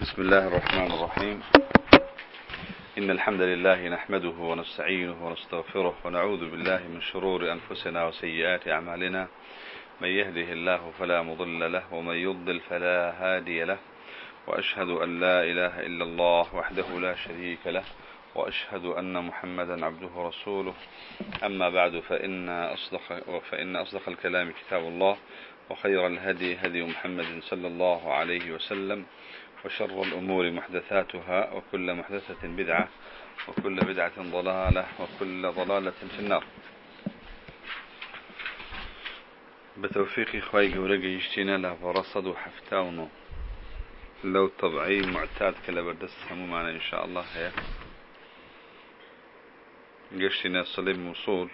بسم الله الرحمن الرحيم. إن الحمد لله نحمده ونستعينه ونستغفره ونعوذ بالله من شرور أنفسنا وسيئات أعمالنا. من يهده الله فلا مضل له ومن يضلل فلا هادي له، وأشهد أن لا إله إلا الله وحده لا شريك له، وأشهد أن محمدا عبده ورسوله. أما بعد فإن أصدق الكلام كتاب الله، وخير الهدي هدي محمد صلى الله عليه وسلم، وشر الأمور محدثاتها، وكل محدثة بدعة، وكل بدعة ضلالة، وكل ضلالة في النار. بتوفيق إخوائي ورقي يشتينا له ورصد وحفتاونه لو طبعي معتاد كلا بردست همو معنا إن شاء الله. هي يشتينا صليب موصول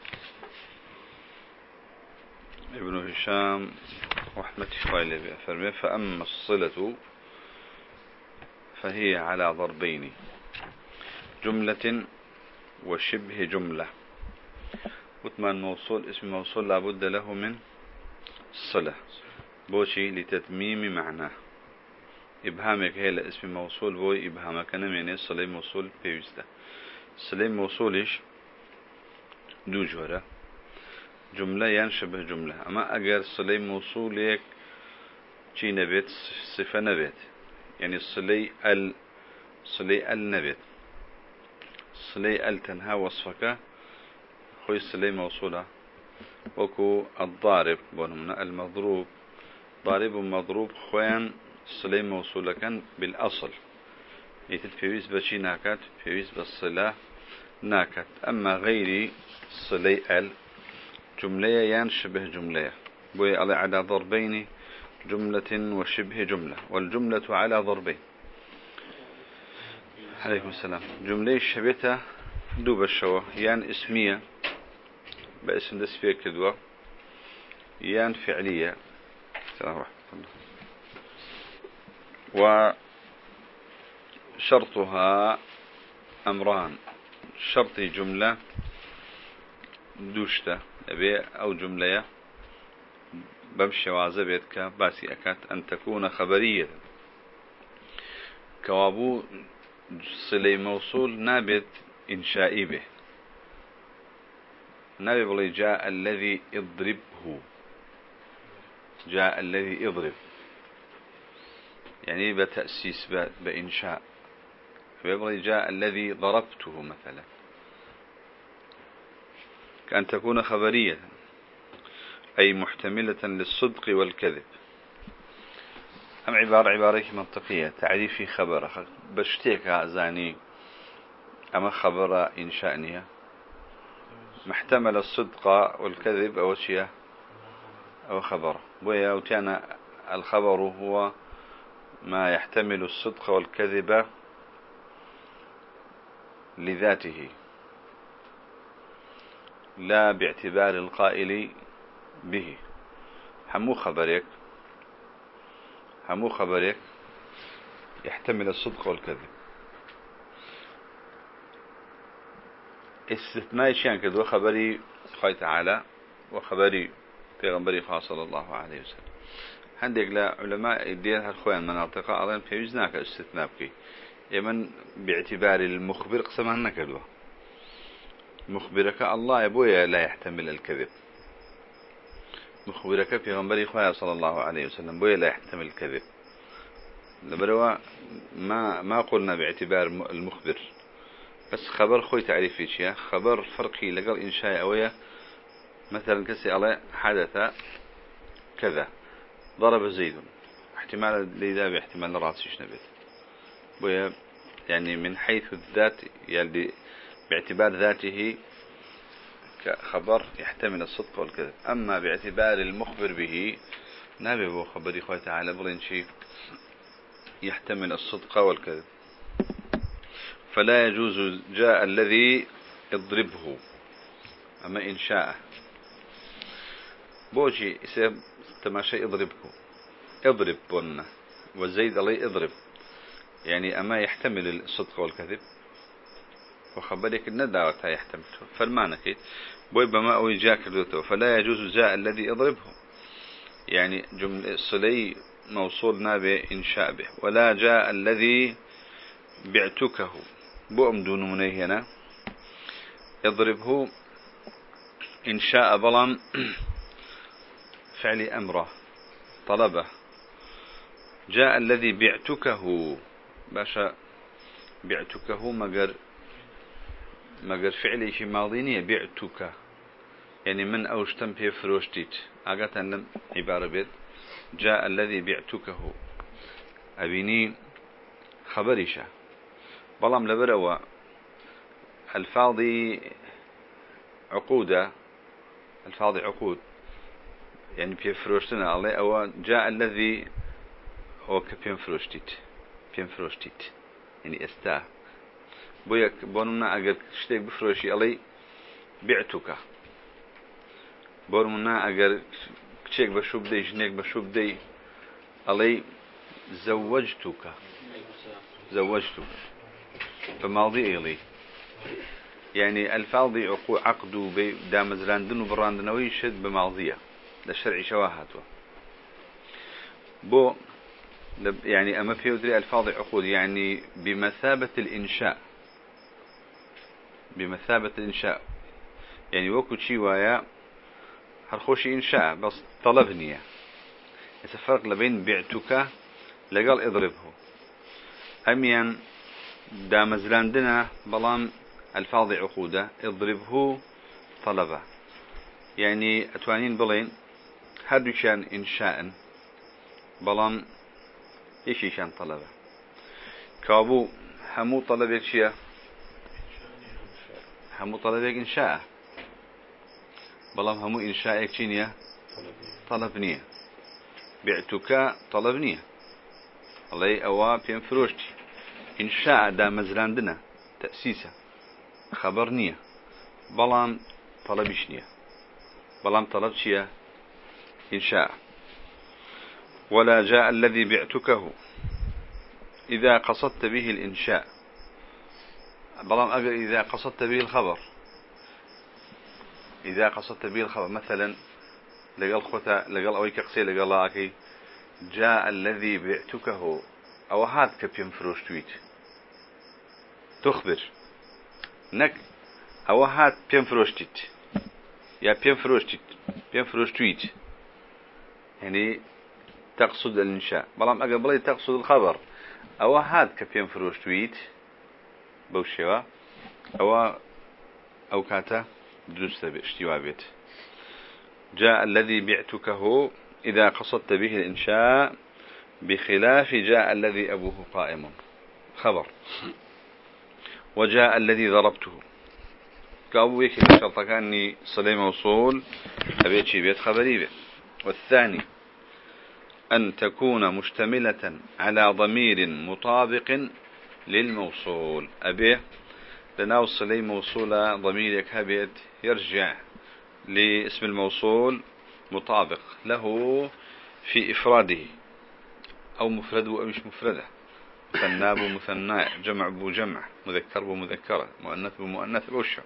ابن هشام رحمة إخوائي فرمي: فأما الصلة فهي على ضربين: جملة وشبه جملة. وثمان موصول اسم موصول لابد له من الصلة بوشي لتتميم معناه. إبهامك هي لاسم موصول بوي إبهامك أنا يعني الصلة موصول بيوزده. الصلة موصولش دو جورة: جملة ينشبه جملة. أما أجر صلة موصولك شي نبت صفة نبت، يعني صلة النبت، صلة تنها وصفك خوي صلة موصولة. وكو الضارب بونمنا المضروب، ضارب ومضروب خوان صلة موصولة كان بالأصل يتفيوز بشي ناكت فيوز بالصلة ناكت. أما غيري صلة جملة ينشبه جملة بوي على ضربين: جملة وشبه جملة. والجملة على ضربين. عليكم السلام. جملة شبيتة دوب الشوى، يان اسمية باسم دس فيها كدوة، يان فعلية. وشرطها أمران: شرط جملة دوشته أبي أو جملة بمشي وعزبيتك باسي أكات أن تكون خبرية. كوابو صلة موصول نابت إنشائي به، نابي بلي جاء الذي اضربه، جاء الذي اضرب، يعني بتأسيس بإنشاء. فيبغي جاء الذي ضربته مثلا، كأن تكون خبرية أي محتملة للصدق والكذب. أم عبارة منطقية تعريفي خبر بشتيك أزاني أما خبر إنشائنية محتمل الصدق والكذب أو شيء أو خبر ويا وتانا. الخبر هو ما يحتمل الصدق والكذب لذاته لا باعتبار القائل به. همو خبرك يحتمل الصدق والكذب. استثناء شيئا كذو خبري خي تعالى وخبري پیغمبري صلى الله عليه وسلم. عندك لا علماء الدين هالخوان مناطق أظن في وزناك استثناء بكي يمن باعتبار المخبر قسمها نكدوه. مخبرك الله يبويا لا يحتمل الكذب، مخبرك پیغمبري صلى الله عليه وسلم بويا لا يحتمل الكذب. لبروا ما قلنا باعتبار المخبر، بس خبر خوي تعريفي شيء خبر فرقي لقل إنشاء أويا. مثلا كسي الله حدث كذا، ضرب زيد، احتمال لذا باحتمال راسيش نبت بويا، يعني من حيث الذات يعني باعتبار ذاته كخبر يحتمل الصدق والكذب. أما باعتبار المخبر به نبي بو خبري خوي تعالى بلين شيء يحتمل الصدق والكذب. فلا يجوز جاء الذي اضربه. أما إن شاء بوجي اسم تماشي اضرب بنا وزيد الله اضرب، يعني أما يحتمل الصدق والكذب وخبرك النداوة يحتمل. فالمعنى كي بوي بما أوي جاك الدوتو فلا يجوز جاء الذي اضربه، يعني جملة صلي موصول نابع إنشاء به. ولا جاء الذي بعتكه بؤم دون منيهنا يضربه إنشاء بلان فعل أمره طلبه. جاء الذي بعتكه باشا بعتكه مقر فعلي في ماضيني بعتك يعني من أوشتم في فروشتيت أقاتا لم عبارة بيت جاء الذي بعتكه أبيني خبريشة بلام لبروا الفاضي عقودة الفاضي عقود يعني في فروشتنا الله أو جاء الذي هو كبين فروشتيت يعني استا بويك بوننا أجر شتيك بفروشي علي بعتك بوننا أجر كشيك بشوب دي جنيك بشوب دي علي زوجتك فماضي إلي يعني الفاضي عقد دامزراندن وبراندنوي شد بماضية للشرع شواهاته بو يعني أما في ودري الفاضي عقود يعني بمثابة الإنشاء يعني وكو شي ويا هرخوشي إنشاء بس طلبني يسفرق لبين بعتك لقال اضربه أميان دامزلاندنا بلام الفاضي عقودة اضربه طلبه يعني أتوانين بلين هردو كان إنشاء بلام إيشي كان طلبه كابو همو طلبك شيء همو طلبك إنشاء بلام همو إنشاءك شينية طلبنية بعتك طلبنية الله أوا بين فروشتي إنشاء دا مزراندنا تأسيسه خبرنية بلام طلبشنية بلام طلبشية إنشاء. ولا جاء الذي بعتكه إذا قصدت به الإنشاء بلام أقل إذا قصدت به الخبر مثلا لقال خوتا لقال أويك قصي لقال الله أكي جاء الذي بعتكه أو هاد كبيم فروش تويت تخبر نك أو هاد بيم فروش تيت يا بيم فروش تويت يعني تقصد الإنشاء بلام أقل بلي تقصد الخبر أو هاد كبيم فروش تويت بوشيوا أو كاتا درست باشتواء بيت. جاء الذي بعتكه إذا قصدت به الإنشاء بخلاف جاء الذي أبوه قائم خبر. وجاء الذي ضربته كأبوك بشرط كأني صلي موصول أبيت شي بيت خبري بيت. والثاني أن تكون مشتملة على ضمير مطابق للموصول أبيه لنا الصلي موصولة ضميرك هبيت يرجع لاسم الموصول مطابق له في إفراده أو مفرده أو مش مفرده مثنى بمثنى جمع بجمع مذكر بمذكرة مؤنث بمؤنث بوشة.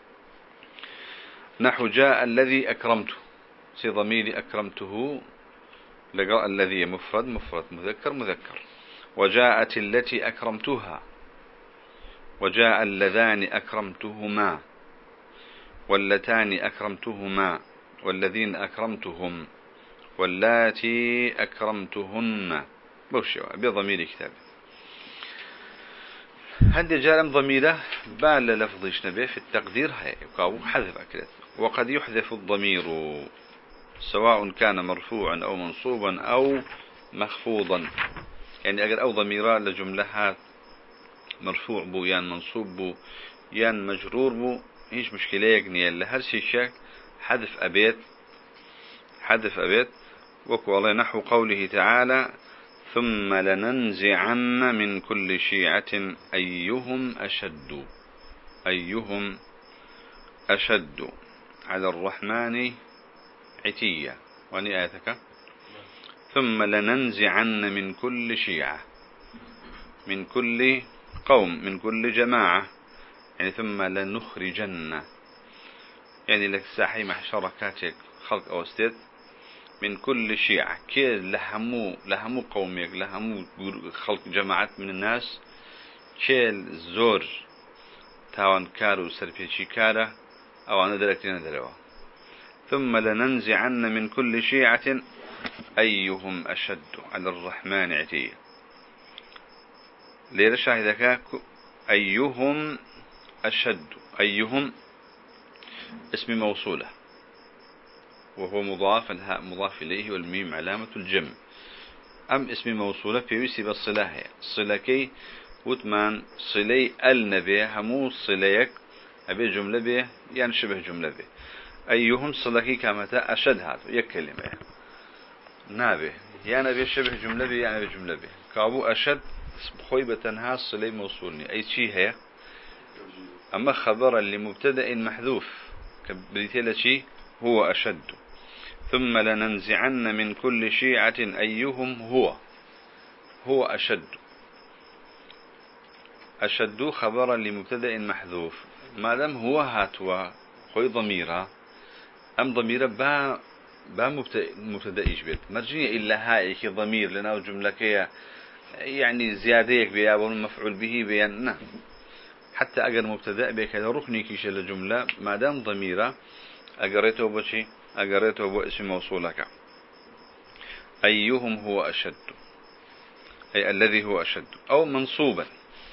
نحو جاء الذي أكرمته سي ضمير أكرمته لقاء الذي مفرد مذكر. وجاءت التي أكرمتها وجاء اللذان أكرمتهما واللتان أكرمتهما والذين أكرمتهم واللاتي أكرمتهن بوشوا بضمير كتاب. هذا جاء ضميره بال لفظ نبيه في التقدير هي حذف أكلت. وقد يحذف الضمير سواء كان مرفوعا أو منصوبا أو مخفوضا يعني أجل أو ضميرا لجملها مرفوع بو يان منصوب بو يان مجرور بو إيش مشكلة يقني لهر شيء حذف أبيت وكو الله نحو قوله تعالى ثم لننزعن من كل شيعة أيهم أشد على الرحمن عتية. واني آياتك ثم لننزعن من كل شيعة من كل قوم من كل جماعة يعني ثم لنخرجن يعني لك ساحي محشرة كاتك خلق أو استيد من كل شيعة كي لهمو قوميك لهمو خلق جماعات من الناس كي زور تاوان كارو سربيشي كاره أو أنا دركتين دروا ثم لننزعن من كل شيعة أيهم أشد على الرحمن عتيا ليرى شاهدك أيهم أشد أيهم اسم موصولة وهو مضاف الهاء مضاف إليه والميم علامة الجمع أم اسم موصولة في وسي بالصلاة صلكي وثمان صلي النبي همو صليك أبي جملة به يعني شبه جملة به أيهم صلكي كامتا أشد هذا يكلمة نابه يعني أبي شبه جملة به يعني أبي جملة به كابو أشد خويبة تنها صلي موصولني أي شيء هي أما خبرا لمبتدأ محذوف كبريتيلا شيء هو أشد ثم لننزعن من كل شيعة أيهم هو أشد خبرا لمبتدأ محذوف ما دام هو هاتوا خوي ضميرة أم ضميرة با مبتدأ يجبت مرجية إلا هايك ضمير لنا جملة يعني زيادة بيا مفعول به بيان نعم حتى أجر مبتدأ بك ركني كيش الجملة ما دام ضميرة أجريته بشي أجريته باسم موصولك أيهم هو أشد أي الذي هو أشد أو منصوبا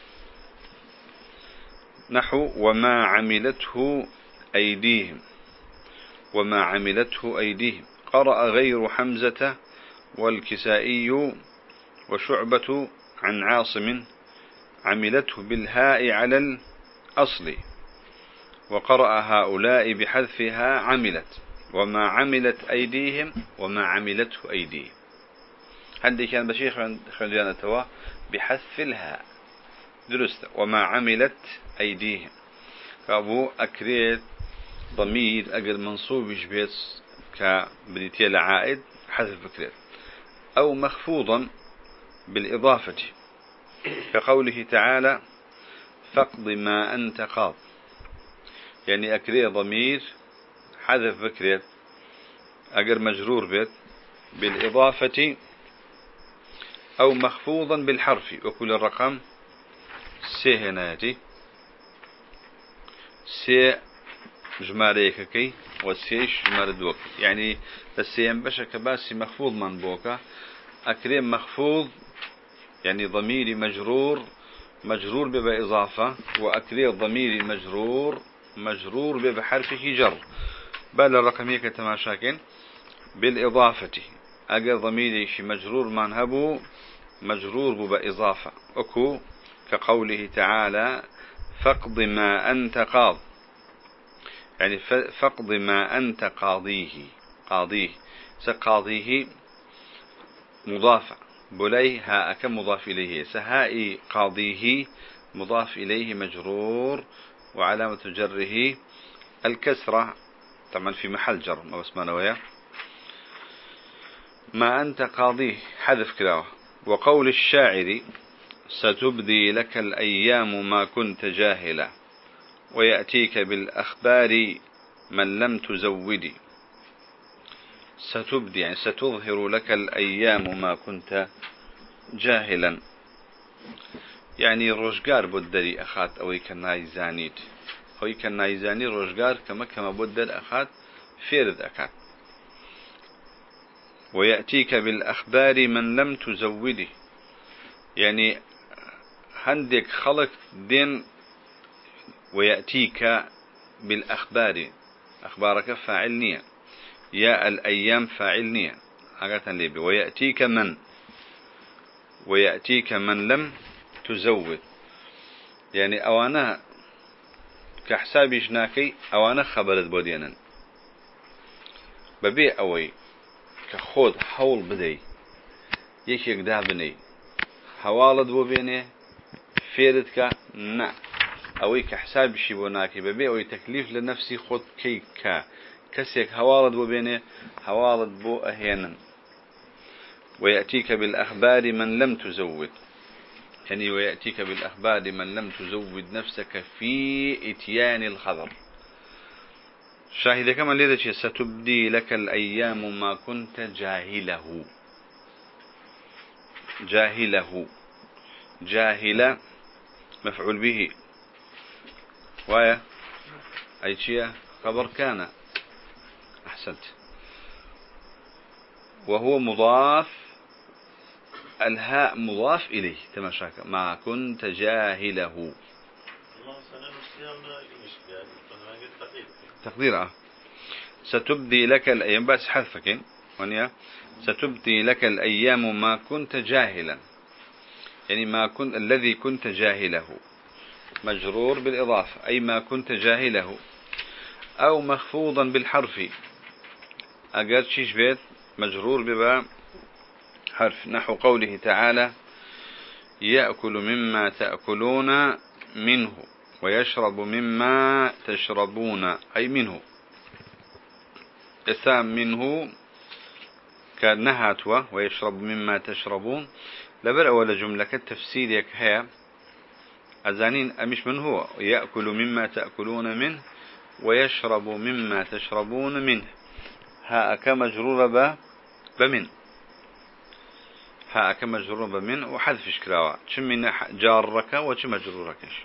نحو وما عملته أيديهم قرأ غير حمزة والكسائي وشعبة عن عاصم عملته بالهاء على الأصل وقرأ هؤلاء بحذفها عملت وما عملت أيديهم وما عملته أيديهم عندي كان بشيخ خلينا توا بحذف الهاء درست وما عملت أيديهم فأبو أكريت ضمير أجل منصوب يشبيت كبريتيا العائد حذف فكرة أو مخفوضا بالإضافة كقوله تعالى فاقض ما أنت قاض يعني أكريت ضمير حذف فكرة أجل مجرور بيت بالإضافة أو مخفوضا بالحرف وكل الرقم سهناتي سي جماريككي والسيش جمار دوك يعني السيم بشا كباسي مخفوض من بوكا أكريم مخفوض يعني ضميري مجرور ببا إضافة وأكريم ضميري مجرور ببا حرفه جر بل الرقمية كتماشاكين بالإضافة أجر ضميري شي مجرور منهبو مجرور ببا إضافة أكو كقوله تعالى فاقض ما أنت قاض يعني فاقض ما أنت قاضيه سقاضيه مضافة بلي هاء مضاف إليه سهائي قاضيه مضاف إليه مجرور وعلامة جره الكسرة طبعا في محل جر ما بسمانه ويا ما أنت قاضيه حذف كلاوه وقول الشاعر ستبدي لك الأيام ما كنت جاهلا ويأتيك بالأخبار من لم تزودي ستبدي يعني ستظهر لك الأيام ما كنت جاهلا يعني رجقار بدري أخات أو كنايزانيت أو كنايزاني رجقار كما بدر أخات فيرد أخات ويأتيك بالأخبار من لم تزودي يعني عندك خلق دين ويأتيك بالأخبار أخبارك فاعلنية يا الأيام فاعلنية ويأتيك من لم تزود يعني أوانا كحسابي جناكي أوانا خبرت بودينا ببيع أوي كخود حول بدي يكيك دابني حوالد بوبيني فيردك نا أوي كحساب شي بوناكي ببيع أوي تكليف لنفسي خود كيكا كسيك حوالد بوبيني حوالد بو أهينا ويأتيك بالأخبار من لم تزود يعني ويأتيك بالأخبار من لم تزود نفسك في إتيان الخبر شاهد كما لذا ستبدي لك الأيام ما كنت جاهله. جاهله جاهل مفعول به ويا أي شيء خبر كان. أحسنت. وهو مضاف، الهاء مضاف إليه تماشاك ما كنت جاهله. تقدير ستبدي لك الأيام بس حذفك ونيا ستبدي لك الأيام ما كنت جاهلا، يعني ما كنت الذي كنت جاهله مجرور بالإضافة أي ما كنت جاهله، أو مخفوضا بالحرف أقل شيش بيت مجرور ببا حرف، نحو قوله تعالى يأكل مما تأكلون منه ويشرب مما تشربون أي منه. الثام منه كان نهاتوا ويشرب مما تشربون لبر أول جملة كالتفسير هي أزانين أمش من هو يأكل مما تأكلون منه ويشرب مما تشربون منه. ها كمجرور بمن، ها كمجرور بمن وحذف شكراوة من جارك ومجروركش.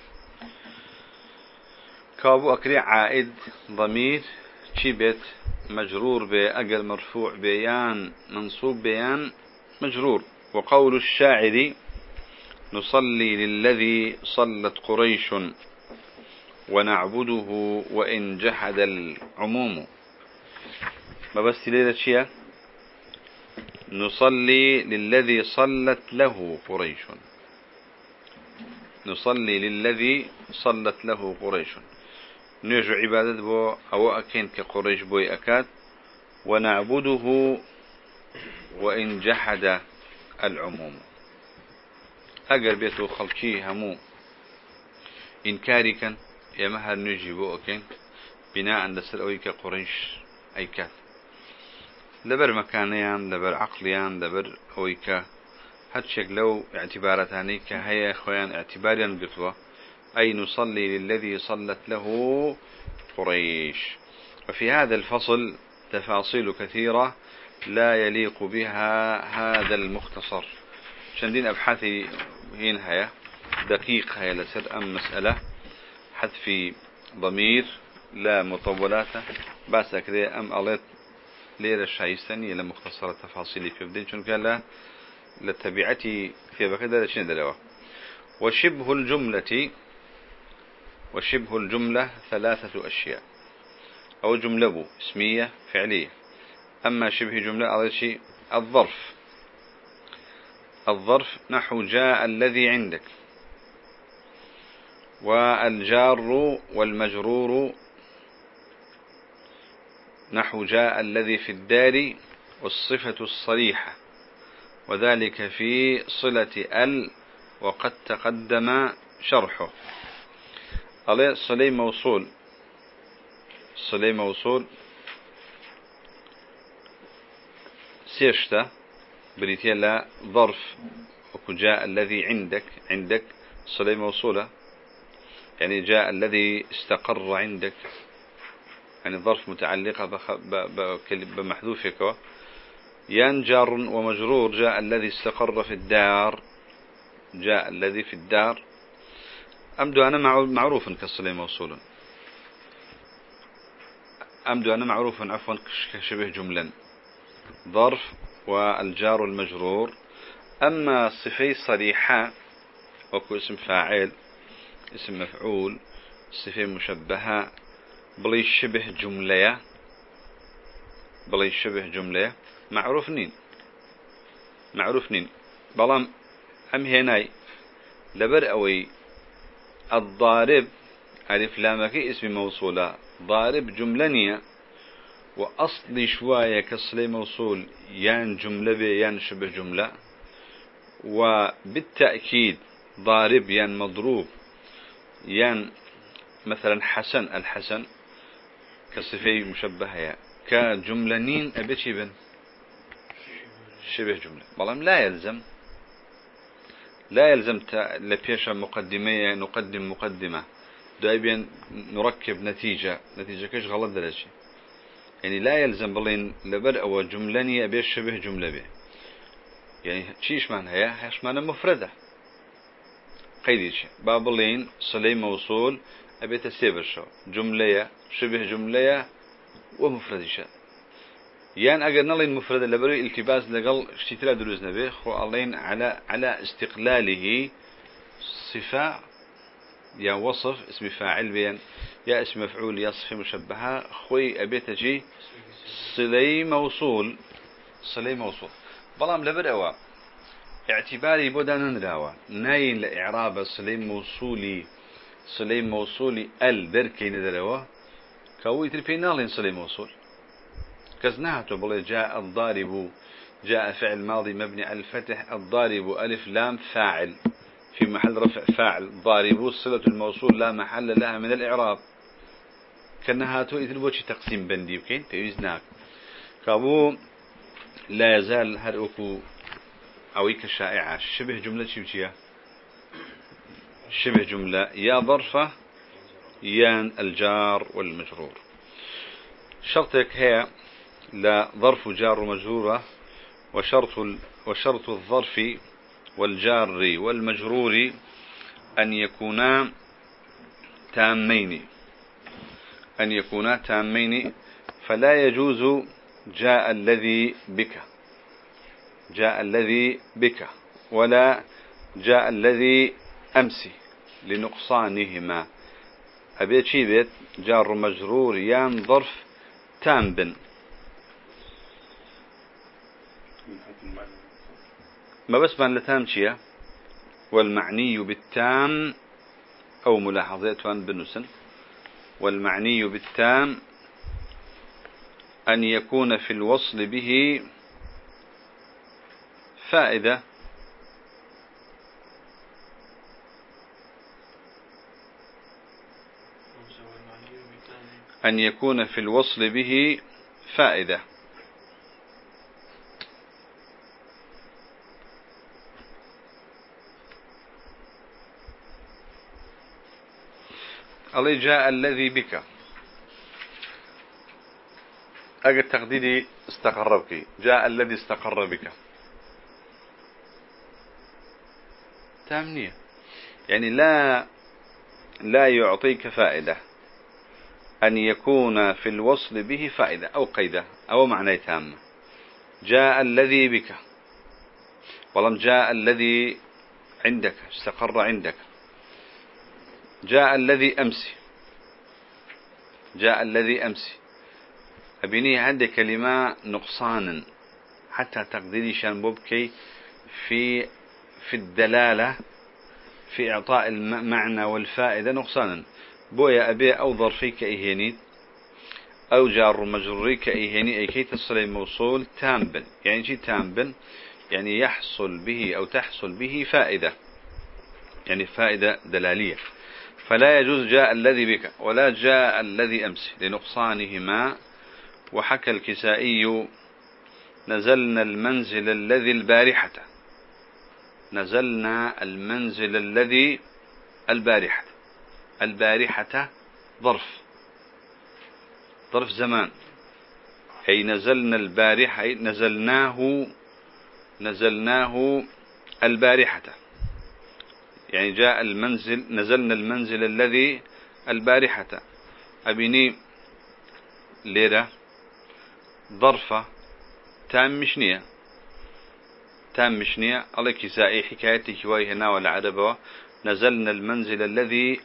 كابو أكري عائد ضمير بيت مجرور بأجل مرفوع بيان منصوب بيان مجرور. وقول الشاعر نصلي للذي صلت قريش ونعبده وإن جحد العموم. ما بس ليلة شيء نصلي للذي صلت له قريش، نصلي للذي صلت له قريش نرجع عبادة بو أو أكين كقريش بوي أكاد، ونعبده وإن جحد العموم. أجر بيتو خلقي همو إنكاري كان يمهر نجيبو أكين بناء لسر أوي كقريش أي كاد لبر مكانيان لبر عقليان لبر أوي ك هاتشك لو اعتبارتاني كهيا خوان اعتباريا قطوة أي نصلي للذي صلت له قريش. وفي هذا الفصل تفاصيل كثيرة لا يليق بها هذا المختصر. شندين أبحاثي هي دقيق هي لسر أم مسألة حذف ضمير لا مطولاته بس كذا أم أليت ليرة شايستني إلى مختصر التفاصيل في بدين شنو قال للتبعتي في بكذا لشين دلوه. وشبه الجملة ثلاثة أشياء، أو جملة اسمية فعلية. أما شبه جملة أول شيء الظرف نحو جاء الذي عندك، والجار والمجرور نحو جاء الذي في الدار، والصفة الصريحة وذلك في صلة ال وقد تقدم شرحه. عليه صلي موصول سيشتا بريتيلا ظرف وجاء الذي عندك صلي موصولة يعني جاء الذي استقر عندك، يعني ظرف متعلقة بمحذوفك ينجر ومجرور جاء الذي استقر في الدار، جاء الذي في الدار. أمد أنا معروف كالصلي موصولا، أمد أنا معروف عفوا كشبه جملا ظرف والجار المجرور. أما صفي صريحة وكو اسم فاعل اسم مفعول صفي مشبهة بلي شبه جملة معروف نين بلام أم هناي لبر أوي الضارب ألف لامك اسم موصولة ضارب جملة وأصل شوية كصلي موصول يان جملة يان شبه جملة، وبالتأكيد ضارب يان مضروب يان مثلا الحسن كصفي مشبهة كجملنين أبيتي بن شبه جملة. بلام لا يلزم لبيش مقدمة نقدم مقدمة دائما نركب نتيجة كيش غلط درجة يعني لا يلزم بلين لبر أو جملة أبي شبه جملة به يعني شيش معناها هيش معنى مفردة قيديش بابلين صلي موصول أبي تسيب الشو جملة شبه جملة ومفردة يعني أجر نلين مفردة لبري التباس لقل اشتتلا دروز نبي خو علين على استقلاله صفة يا وصف اسم فاعل بين يا اسم مفعول يا صفة مشبهة خوي أبي تجي صلي موصول بلام لبر اعتباري بدنا نداوا ناين لإعراب صلي موصولي الدركي ندروا كوي تربينالين صلي موصول كزناهته بل جاء الضارب جاء فعل ماضي مبني على الفتح الضارب ألف لام فاعل في محل رفع فاعل ضارب صلة الموصول لا محل لها من الإعراب كنهاته إذن بوشي تقسيم بندي بكين فيوزناك كابو لا يزال هرؤكو أويك الشائعة شبه جملة شبشية شبه جملة يا ظرفة يان الجار والمجرور شرطك هي لا ظرف جار مجرورة وشرط الظرف والجار والمجرور أن يكونا تامين فلا يجوز جاء الذي بك ولا جاء الذي أمسي لنقصانهما أبي شي بيت جار مجرور يان ظرف تام بن ما بس من لتام شيء والمعني بالتام أو ملاحظات وان بنسن والمعني بالتام أن يكون في الوصل به فائدة أن يكون في الوصل به فائدة الله جاء الذي بك أجل تقديري استقر بك جاء الذي استقر بك تامنية يعني لا يعطيك فائدة أن يكون في الوصل به فائدة أو قيدة أو معنى تام جاء الذي بك ولم جاء الذي عندك استقر عندك جاء الذي أمسي أبيني عندي كلمة نقصانا حتى تقديري شان بوبكي في الدلالة في إعطاء المعنى والفائدة نقصانا بويا أبي أو ظرفي كإهيني أو جار مجروري كإهيني أي كي تصل الموصول تامبن يعني شي تامبن يعني يحصل به أو تحصل به فائدة يعني فائدة دلالية فلا يجوز جاء الذي بك ولا جاء الذي أمس لنقصانهما وحكى الكسائي نزلنا المنزل الذي البارحة ظرف زمان أي نزلنا البارحة أي نزلناه البارحة يعني جاء المنزل نزلنا المنزل الذي البارحة أبيني ليرة ظرفة تام مشنية الله كسائي حكايتك وهي هنا والعربة نزلنا المنزل الذي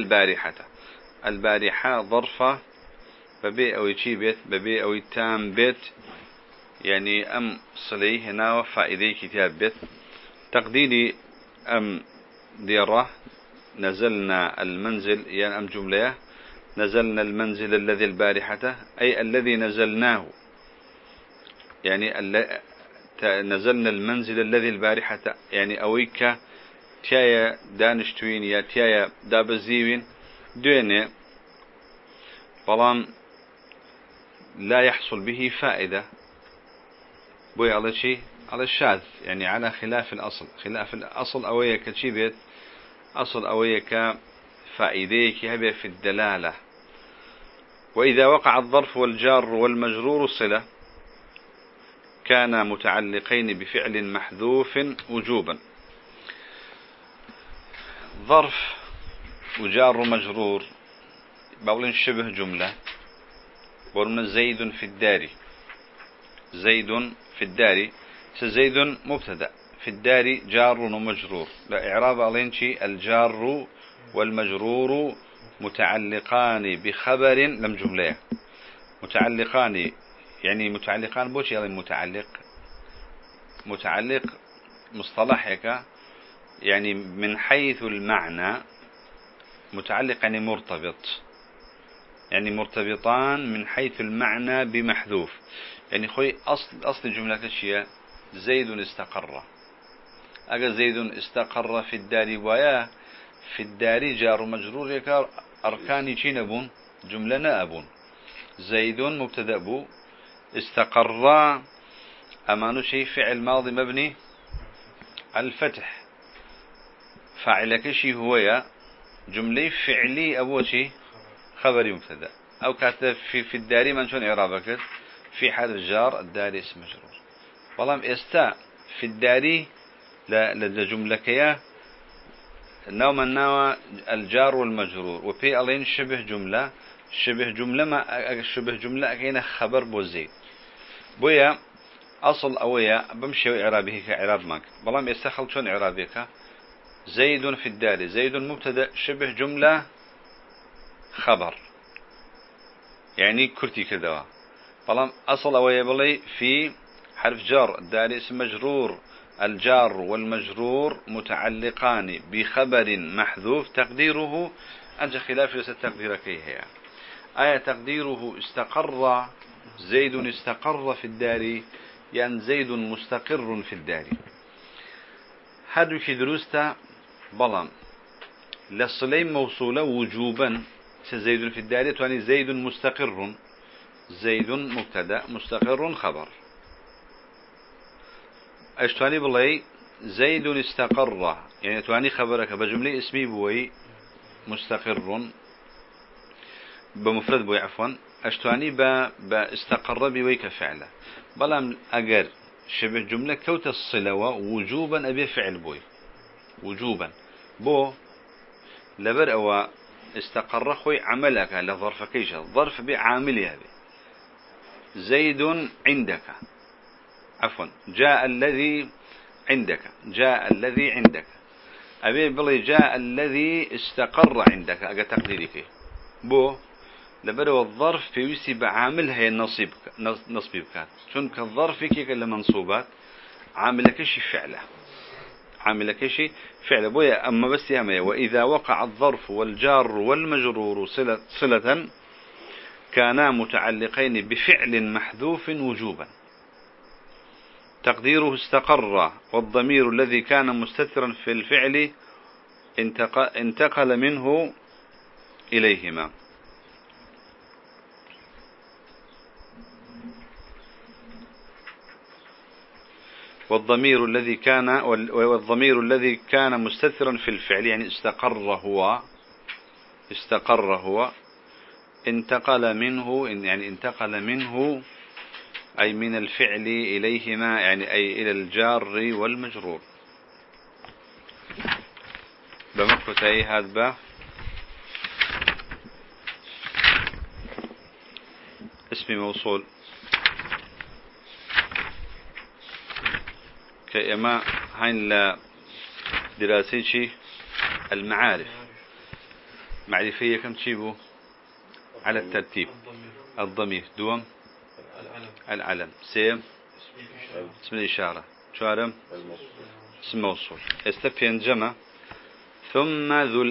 البارحة ظرفة ببي أو يشي بيت ببي أو تام بيت يعني أم صلي هنا وفائدة كتاب بيت تقديري أم ديرة نزلنا المنزل يعني أم جملة نزلنا المنزل الذي البارحة أي الذي نزلناه يعني نزلنا المنزل الذي البارحة يعني أويك تيايا دانشتوين يا تيايا دابزيوين دويني بلان لا يحصل به فائدة بوي على شيء على الشاذ يعني على خلاف الأصل أويك شي بيت أصل أويك فائديك هبه في الدلالة. وإذا وقع الظرف والجار والمجرور صلة كان متعلقين بفعل محذوف وجوبا. ظرف وجار ومجرور بقولن شبه جملة. بقولن زيد في الدار. زيد في الدار. زيد مبتدأ في الدار جار ومجرور. إعراب ألينشي الجار والمجرور متعلقان بخبر لم جملة. متعلقان يعني متعلقان بوش يعني متعلق مصطلحك يعني من حيث المعنى متعلق يعني مرتبط، يعني مرتبطان من حيث المعنى بمحذوف. يعني خوي أصل الجملة الشيء زيد استقر. أجا زيد استقر في الدار ويا في الدار جار مجرور يكار أركان شين أبون جملة أبون. زيد مبتدأ بو استقر أمانو شيء فعل ماضي مبني الفتح فاعلك شيء هو يا جملة فعلي أبو شيء خبري مبتدأ أو كاتب في الدار من شون إعرابك في حال الجار الدار اسم مجرور. والله استا في الدار لجملة كيا نوع من نوع الجار والمجرور وفي ألين شبه جملة ما شبه جملة أكينا خبر بوزيد بويا أصل أويا بمشي إعرابه كإعراب ماك والله يستخل شون إعرابك زيد في الدار. زيد مبتدأ شبه جملة خبر يعني كرتي كذا. والله أصل أويا بلي في حرف جار الدار اسم مجرور. الجار والمجرور متعلقان بخبر محذوف تقديره أنت خلاف ليس تقدير كيه آية تقديره استقر زيد استقر في الدار يعني زيد مستقر في الدار. هذا في دروسته بلام للصلين موصولة وجوبا زيد في الدار يعني زيد مستقر. زيد مبتدأ مستقر خبر. اشتواني بالله زيد استقر يعني تواني خبرك بجملة اسمي بوي مستقر بمفرد بوي عفوا اشتواني باستقر بوي كفعله بلام اجر شبه جملة كوت الصلة وجوبا ابي فعل بوي وجوبا بو لبر او استقر خوي عملك لظرف كيش ظرف بعامل هذه زيد عندك عفوا جاء الذي عندك أبي بلي جاء الذي استقر عندك أجا تقديرك بو لبرو الظرف في وسي بعامل هي نصب كان شون كالظرف كي كلا منصوبات عاملك شي فعله بويا أما بس يا وإذا وقع الظرف والجار والمجرور صلة كانا متعلقين بفعل محذوف وجوبا تقديره استقر والضمير الذي كان مستترا في الفعل انتقل منه إليهما. والضمير الذي كان مستترا في الفعل يعني استقر هو انتقل منه أي من الفعل إليهما يعني أي إلى الجار والمجرور. بمكتئي هذا اسم موصول كأما هين لا دراسيشي المعارف معرفية كم تشيبه على الترتيب الضمير دوم العلم سيم اسم الإشارة شارم اسم موصول استفين جمع ثم ذو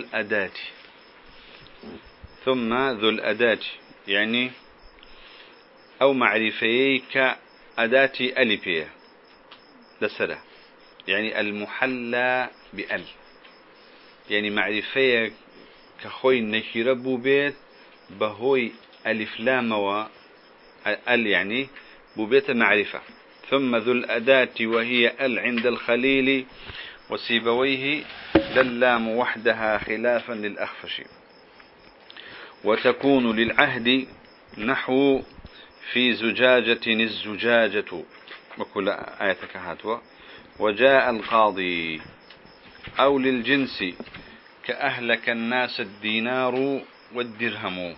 الأداة يعني أو معرفية كأداة ألفية لسرة يعني المحلى بأل يعني معرفية كخوي نكير بوبيت بهوي ألف لام وأل يعني بوبيت معرفة. ثم ذو الأداة وهي أل عند الخليل وسيبويه للام وحدها خلافا للأخفش. وتكون للعهد نحو في زجاجة الزجاجة وكل آياتك هاتوا. وجاء القاضي أو للجنس كأهلك الناس الدينار والدرهم.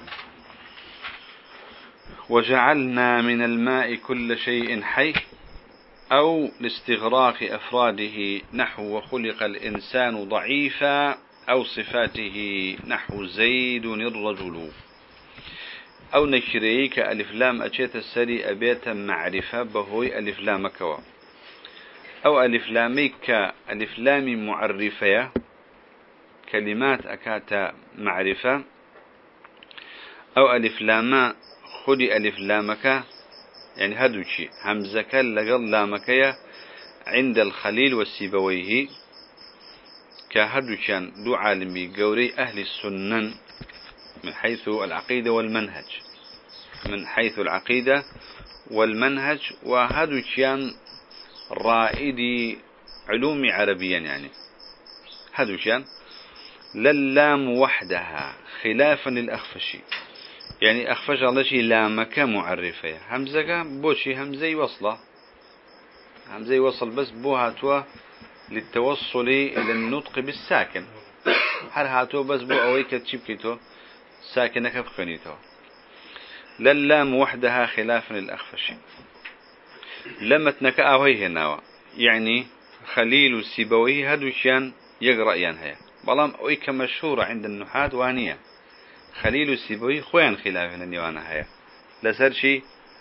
وجعلنا من الماء كل شيء حي أو لاستغراق أفراده نحو وخلق الإنسان ضعيفا أو صفاته نحو زيد الرجل. أو نكريك ألف لام أجيت السري أبيت معرفة بهوي ألف لام كوا. أو ألف لاميك ألف لام معرفة كلمات أكاتا معرفة. أو ألف لام خدي ألف لامك يعني هدوشي همزك لقل لامكيا عند الخليل والسيبويه كهدوشان دو عالمي قوري أهل السنن من حيث العقيدة والمنهج. من حيث العقيدة والمنهج وهدوشان رائدي علوم عربيا يعني هدوشان للام وحدها خلافا للأخفشي يعني أخفش الله شيء لامك معرفة همزة بوشي همزة وصلة همزة وصل بس بوهاتوا للتوصل إلى النطق بالساكن هل هاتوا بس بو أويك تشبكتو ساكنك بخنيتو. للام وحدها خلافا للأخفشي لما تنكأ أويه ناوى يعني خليل السيبويه هدوشان يقرأ ينهي بلام أويك مشهورة عند النحاة وانية خليل السيبويه خوان خلافا النيوانا هيا لسرشي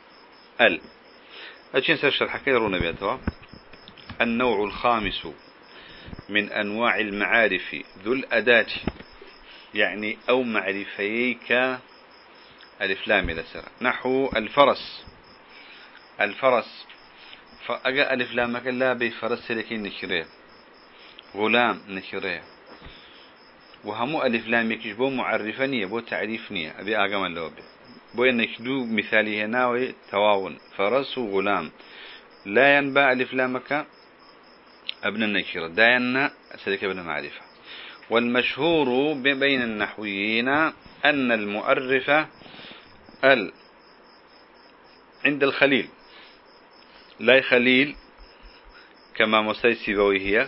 أجين سرش الحكاية رونا بيتوا. النوع الخامس من أنواع المعارف ذو الأداة يعني أو معرفيك ألف لام لسر نحو الفرس. الفرس فأجا ألف لامك لا بفرس لكن نشريه غلام نشريه وهمو ألف لام يكشبو معرفني بو تعريفني أبي أقام اللوب بو ينشدو مثالي هناوي تواون فرس وغلام لا ينبع ألف لامك ابن النكرة داينا سلك ابن معرفة. والمشهور بين النحويين أن المؤرفة عند الخليل لا خليل كما مستيسي بويه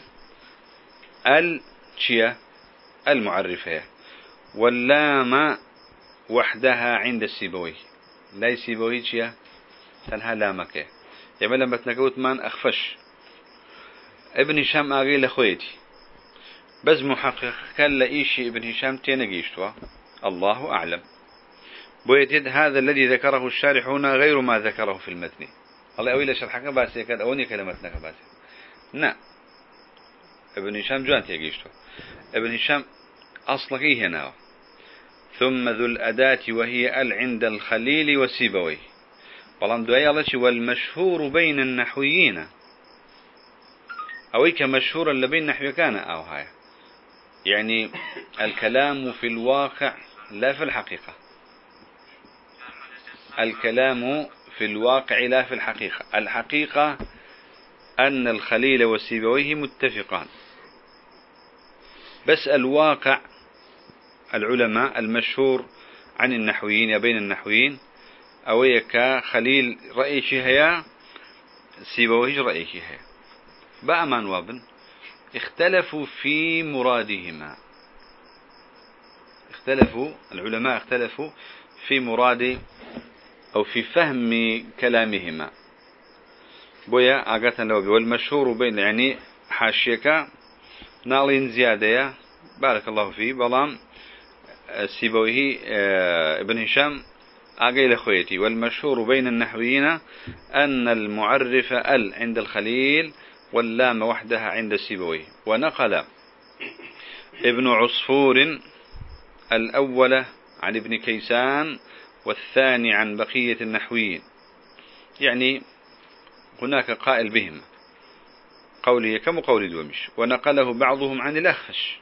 الشيا المعرفة. واللام وحدها عند السيبويه لا يسيبويه شيا تنها لامك يبقى لما تنقوت من أخفش ابن هشام أقيل أخويتي بس محقق كان لإيشي ابن هشام تينقيشتوا الله أعلم. بويتد هذا الذي ذكره الشارح هنا غير ما ذكره في المتن. الله أويل شرحك باسي كان أوني كلمتنا باسي نا ابن هشام جوان تيقيشتوا ابن هشام أصلك إيه هنا. ثم ذو الأداة وهي عند الخليل والسيبويه بلان دوية والمشهور بين النحويين أويك مشهورا لبين النحوي كان أو هاي يعني الكلام في الواقع لا في الحقيقة. الكلام في الواقع لا في الحقيقة. الحقيقة أن الخليل والسيبويه متفقان بس الواقع العلماء المشهور عن النحويين بين النحويين أويك خليل رأي شهيا سيبويه رأي شهيا بأمان وابن اختلفوا في مرادهما. العلماء اختلفوا في مراد أو في فهم كلامهما بويا أقاتنا لو والمشهور بين يعني حاشيك نالين زيادة بارك الله فيه بلام سيبويه ابن هشام أقيل خويتي. والمشهور بين النحويين أن المعرف عند الخليل واللام وحدها عند سيبويه. ونقل ابن عصفور الأول عن ابن كيسان والثاني عن بقية النحويين يعني هناك قائل بهم قوله كم قول دومش. ونقله بعضهم عن الأخفش.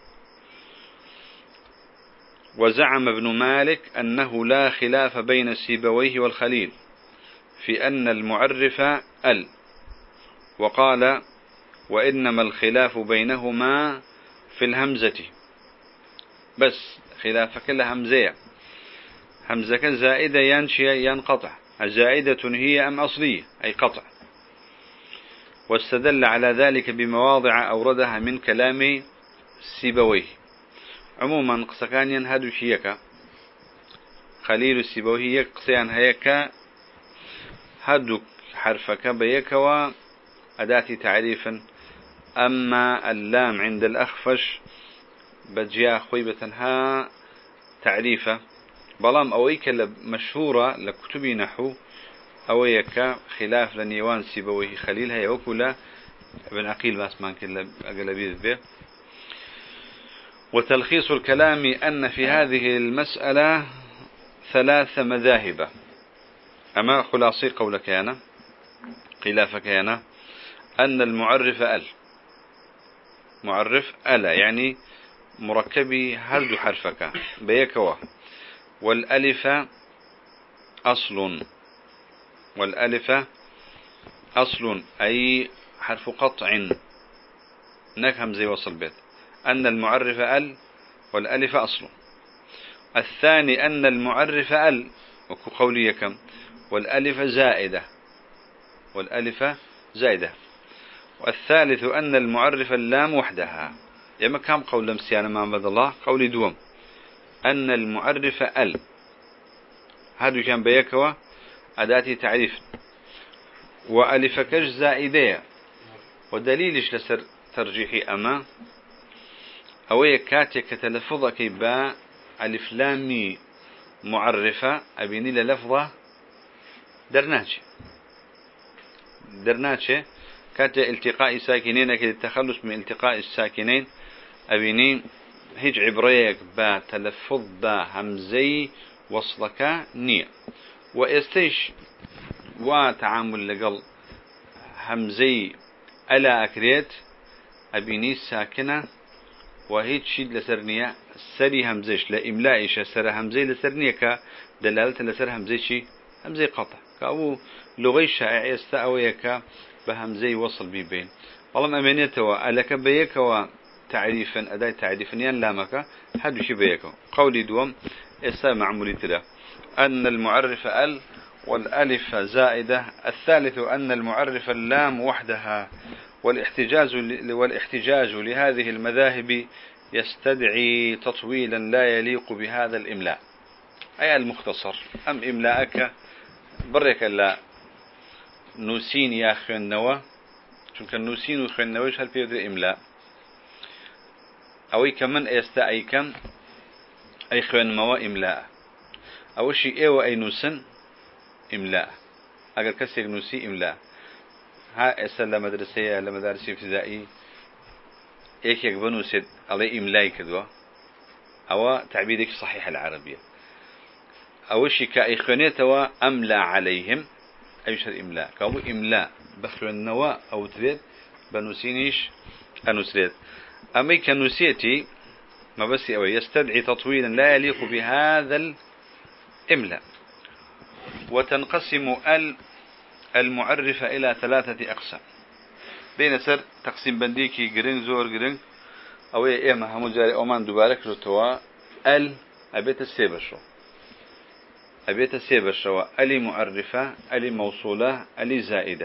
وزعم ابن مالك أنه لا خلاف بين سيبويه والخليل في أن المعرف وقال وإنما الخلاف بينهما في الهمزة بس. خلاف كل همزة، همزة زائدة ينشي ينقطع، زائدة هي أم أصلية أي قطع. واستدل على ذلك بمواضع أوردها من كلام سيبويه. عموما قسكان ينهدو شيكا خليل السيبويه قسيان هيك هدو حرفك بيك وأداة تعريفا. أما اللام عند الأخفش بجيا خويبتها تعريفة بلام أويك مشهورة لكتب نحو أويك خلاف لنيوان سيبويه خليل هي وكلا ابن عقيل باسمان كلا أقلبيت به. وتلخيص الكلام أن في هذه المسألة 3 مذاهب. أما خلاصي قولك أنا خلافك أنا أن المعرف معرف ألا يعني مركبي هرد حرفك بيكوا، والألف أصل أي حرف قطع نكهم زي وصل بيت. أن المعرف والألف أصل. الثاني أن المعرف وكو قولي كم والألف زائدة. والثالث أن المعرف اللام وحدها. يما كم قول لمسيانا ما عبد الله قولي دوم أن المعرف هذا كان بيكوا أداة تعريف وألف كش زائدة. ودليلش لسر ترجيحي أما أوي كاتك تلفظك با ألف لامي معرفة أبيني للفظة درناتش كات التقاء ساكنين كده التخلص من التقاء الساكنين أبيني هيج عبريك با تلفظ با همزي وصلك نية. وإستيش وتعامل لقل همزي ألا أكريت أبيني ساكنة وهيج شيد لسرنية سري همزيش لإملائش سر همزي لسرنية كدلالة لسر همزيشي همزي قطع كأو لغي شائع يستأويك بهمزي وصل بين. والله أمانيته ألك بيك وتعريفا أداة تعريفا ينلامك حد شي بيك. قولي دوم إسا معمولي تلا أن المعرف والألف زائدة. الثالث أن المعرف اللام وحدها. والاحتجاج لهذه المذاهب يستدعي تطويلا لا يليق بهذا الإملاء أي المختصر. أم إملاءك بريك لا نوسين يا أخي النوى چونك نوسين وخي النوى هل بيدر إملاء أوي كمن يستعي كم أي خوان موا إملاء أو شيء إيوة أي نوسن إملاء أقل كسر نوسي إملاء. ها أسأل مدرسية لمدارس ابتدائي إيش يقبلون سد على إملاء كذا أو تعبيرك صحيح العربية أو شيء كإخوانيته أملا عليهم أيش الإملاء كأبو إملاء بخل النواء أو تريد بنوسينيش أنوسريد. أمي كنوسيتي ما بس أو يستدعي تطويلا لا يليق بهذا الإملاء. وتنقسم المعرفة إلى 3 أقسام. بين سر تقسيم بنديكي جرين زور جرين أو إما همجاري أمان دوبارك رتوا أبيت السيبشو ألي معرفة ألي موصولة ألي زائدة.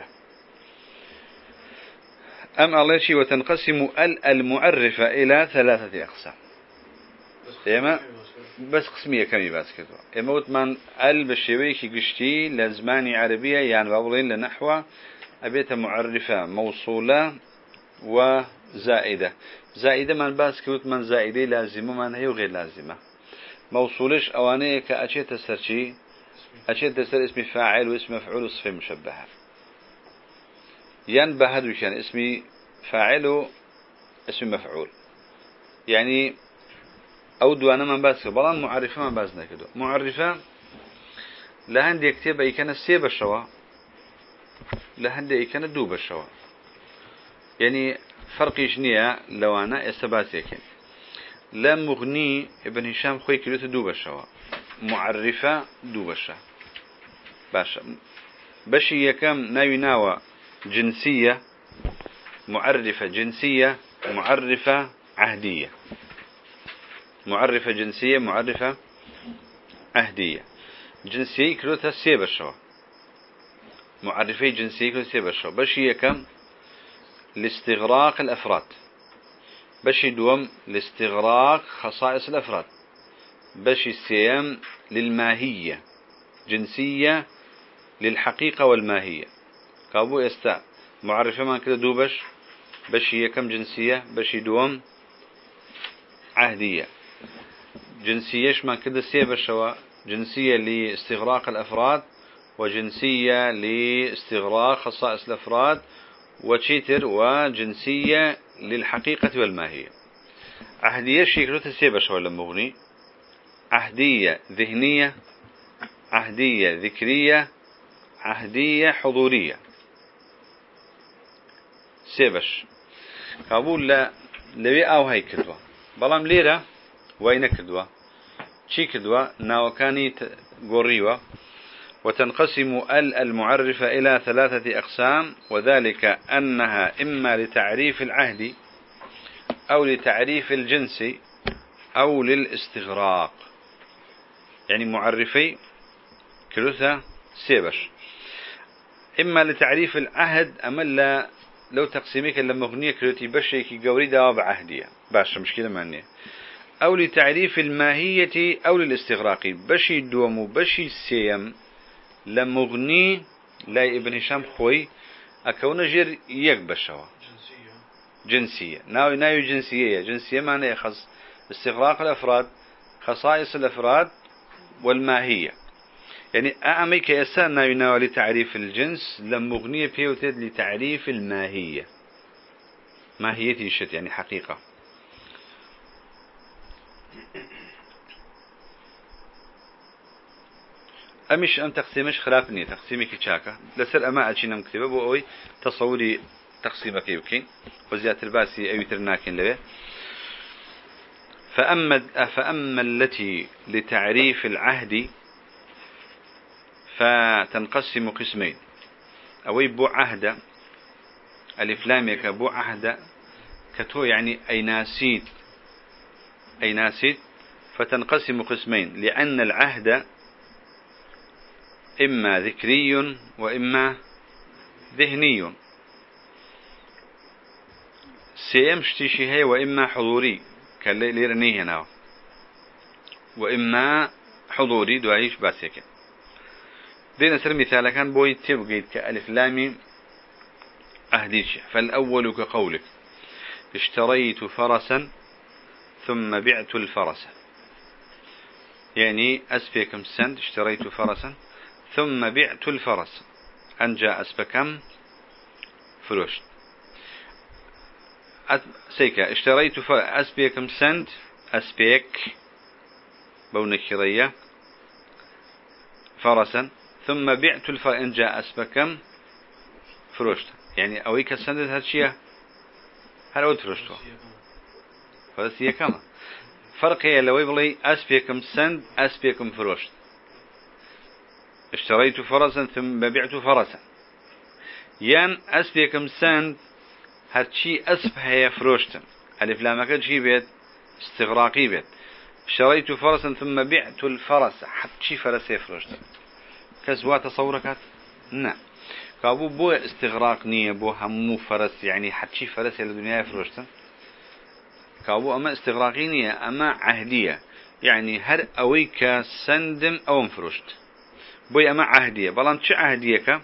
أم الله شيء وتنقسم المعرفة إلى 3 أقسام. إما بس قسمية كمي بس كده إما وتمن بالشويكي قشتي لزماني عربية يعني بقولين لنحو أبيت معرفة موصولة وزائدة. زائدة من بس كده من زائدة لازمة من هي وغير لازمة. موصولش أواني كأشيت السرشي أشيت السر اسم فاعل واسم مفعول وصفة مشبهة ينبه هدوش يعني اسم فاعل واسم مفعول يعني أو دوانا من بس بلان معرفة من بازنا كده معرفة لهندي يكتب أي كان السيب الشوا لهندي أي كان الدوب الشوا يعني فرق جنية لو أنا استباسي كن لا مغني ابن هشام خوي كيلوت دوب الشوا معرفة دوب الشوا باشا بشي يكم ناوي ناوى جنسية معرفة جنسية، معرفة عهدية. معرفة جنسية، معرفة عهدية. جنسية كروتها سيبشوا، معرفة جنسية كروتها سيبشوا. بشي كم لاستغراق الأفراد، بشي دوم لاستغراق خصائص الأفراد، بشي سيام للماهية، جنسية للحقيقة والماهية. كابو يستا معرفة ما كده دوبش، بشي كم جنسية، بشي دوم عهدية. جنسية ما كده سيبشوا، جنسية لاستغراق الأفراد، وجنسية لاستغراق خصائص الأفراد، وتشيتر وجنسية للحقيقة والماهية. عهدية شكلتها سيبشوا ولا مغني؟ عهدية ذهنية، عهدية ذكرية، عهدية حضورية. سيبش قبول لا لوي أو هاي كدوة بلام ليرة وين كدوة شي كدوة ناوكاني قريوة. وتنقسم المعرفة إلى 3 أقسام، وذلك أنها إما لتعريف العهد أو لتعريف الجنس أو للاستغراق. يعني معرفي كلها سيبش، إما لتعريف العهد أما لا لو تقسيمك لما أغنية كلوتي بشيكي قوري دواب عهدية باش مشكلة معنية، أو لتعريف الماهية أو للاستغراق. بشي دوم وبشي سيم لما أغني لا ابن هشام خوي أكون جير يك بشوا جنسية. ناوي جنسية معنى خص استغراق الأفراد، خصائص الأفراد والماهية. يعني أعمي كيسان ناوي لتعريف الجنس لما أغنية بيوتد لتعريف الماهية، ماهيتي شت يعني حقيقة. أمش أم تقسيمش خلافني تقسيمي كتشاكا لسر أما أجينا مكتبة بوأوي تصوري تقسيمك يمكن وزيادة الباسي أو ترناكن لبه. فأما التي لتعريف العهد فتنقسم قسمين. أوي بو عهد ألف لامك بو عهد كتو يعني أي ناسيد فتنقسم قسمين، لأن العهد إما ذكري وإما ذهني. سيمشتشي هي وإما حضوري كالليرنيه هنا، وإما حضوري دعيش باسيك. دين سر مثال كان بوي تبقيت كألف لامي أهديش. فالأول كقولك اشتريت فرسا ثم بعت الفرس، يعني أسبكم سنت اشتريت فرسا ثم بعت الفرس أنجى أسبكم فلوش. سيكا اشتريت أسبكم سنت أسبك بونكرية فرسا ثم بعت الفرس أنجى أسبكم فلوش. يعني أويك السند هالشيء هل أود فلوشتوا فرسية كما فرق هي لو يبلي أسبكم سند أسبكم فلوش. اشتريت فرسا ثم بعت فرسا، ين أسبكم سند هالشي أسب هي فروشتن ألف لامك شي بيت استغراقي بيت. اشتريت فرسا ثم بعت الفرس حتشي فرسي فروشتن كزوا تصورك نعم. كابو بو استغراق نية بو همو فرس يعني حتشي فرسي للدنيا فروشتن. كابو أما استغراقي نية أما عهدية، يعني هر أويك سندم أو مفروشت بوي أما عهدية. بلان شو عهدية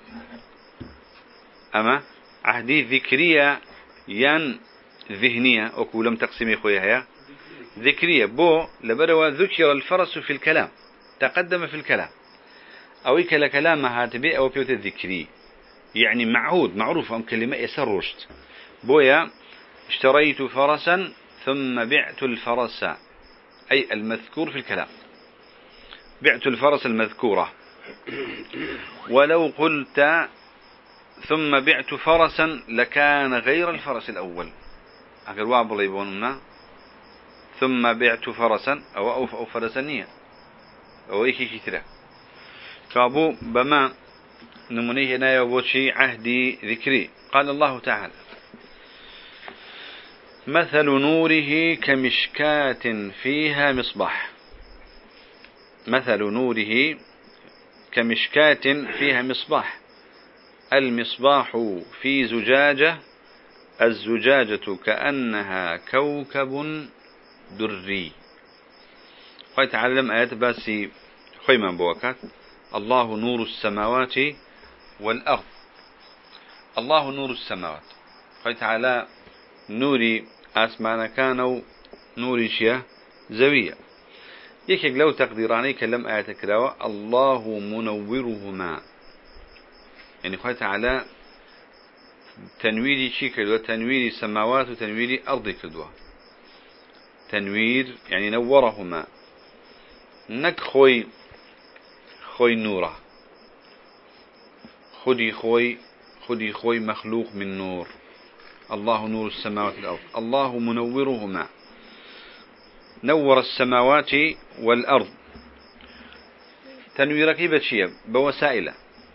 أما عهدي ذكرية ين ذهنية أو لم تقسمي خويا هي ذكرية بو لبروا ذكر الفرس في الكلام تقدم في الكلام أويك لكلام هاتبي أو بيوت الذكري، يعني معهود معروف أم كلمة يسرشت. بويا اشتريت فرسا ثم بعت الفرس أي المذكور في الكلام، بعت الفرس المذكورة. ولو قلت ثم بعت فرسا لكان غير الفرس الأول أقول وابل يبوننا ثم بعت فرسا أو فرسانية أو إيكي كتير. كابو بما نمنيه هنا يوشي عهدي ذكري. قال الله تعالى مثل نوره كمشكاة فيها مصباح. مثل نوره كمشكاة فيها مصباح. المصباح في زجاجة، الزجاجة كأنها كوكب دري. ويتعلم آيات باسي خيما بوكات. الله نور السماوات والأرض. الله نور السماوات. ويتعالى نوري آسمان كانوا نوري شيا زوية. يكيك لو تقديراني كلم آيات كراوة الله منورهما، يعني ويتعالى تنويري شي كدوة، تنويري سماوات وتنويري أرض كدوة. تنوير يعني نورهما، نك خوي نوره، خدي خوي مخلوق من نور. الله نور السماوات والأرض. الله منورهما، نور السماوات والأرض. تنويرك بشيء بوسائل،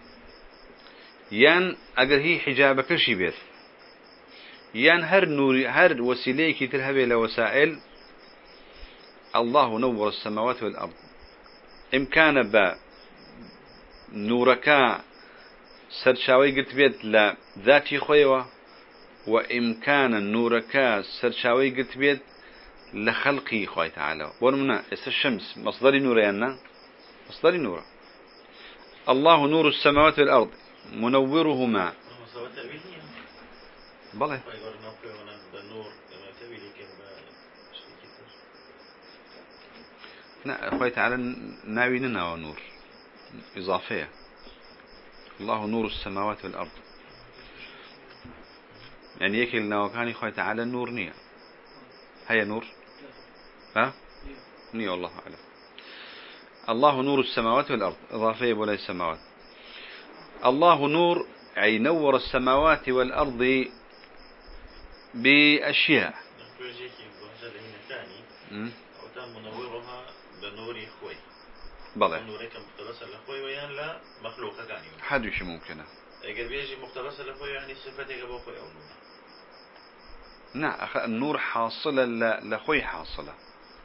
يان أجر هي حجابك شي بيت، يان هر نور هر وسيلة كتير هبه لوسائل. الله نور السماوات والأرض. إمكان با نورك سرشاوي قلت بيت لذاتي خويوة، وإمكان نورك سرشاوي قلت بيت لخلقي خوي تعالى. ورمنا الشمس مصدر نور، يعني مصدر نور. الله نور السماوات والأرض منورهما. بله لا خوي تعالى ناويننا ونور إضافية. الله نور السماوات والأرض، يعني يكل نوكاني خوي تعالى النور نية. هيا نور ها نية والله أعلم. الله نور السماوات والأرض إضافية ولا السماوات. الله نور أي نور السماوات والأرض بأشياء. منورها بنور خوي. بلى نورك مقتبسة لخوي ويان لا مخلوقة كاني. حد وش ممكنه. اگر بيجي مقتبسة لخوي يعني صفتك ابو خوي او نور. نعم النور حاصلة لخوي حاصلة.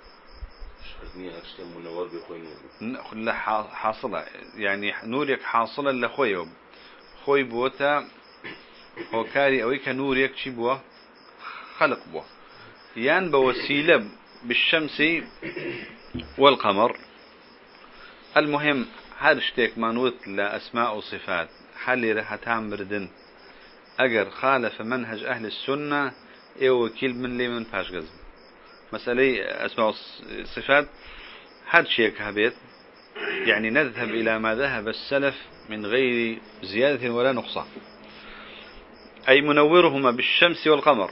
منور بخوي نور. لا حاصلة يعني نورك حاصلة لخوي. خوي بوتا هو كاري أويك نورك شي بوا خلق بوا، يان بوسيلة بالشمس والقمر. المهم هذا اشتيك مانوت لأسماء وصفات حالي رح تعمردن أجر خالف منهج أهل السنة إيو كيل من لي من باش قزم مسألة أسماء والصفات. هذا شيء كهبيت يعني نذهب إلى ما ذهب السلف من غير زيادة ولا نقصان. أي منورهما بالشمس والقمر.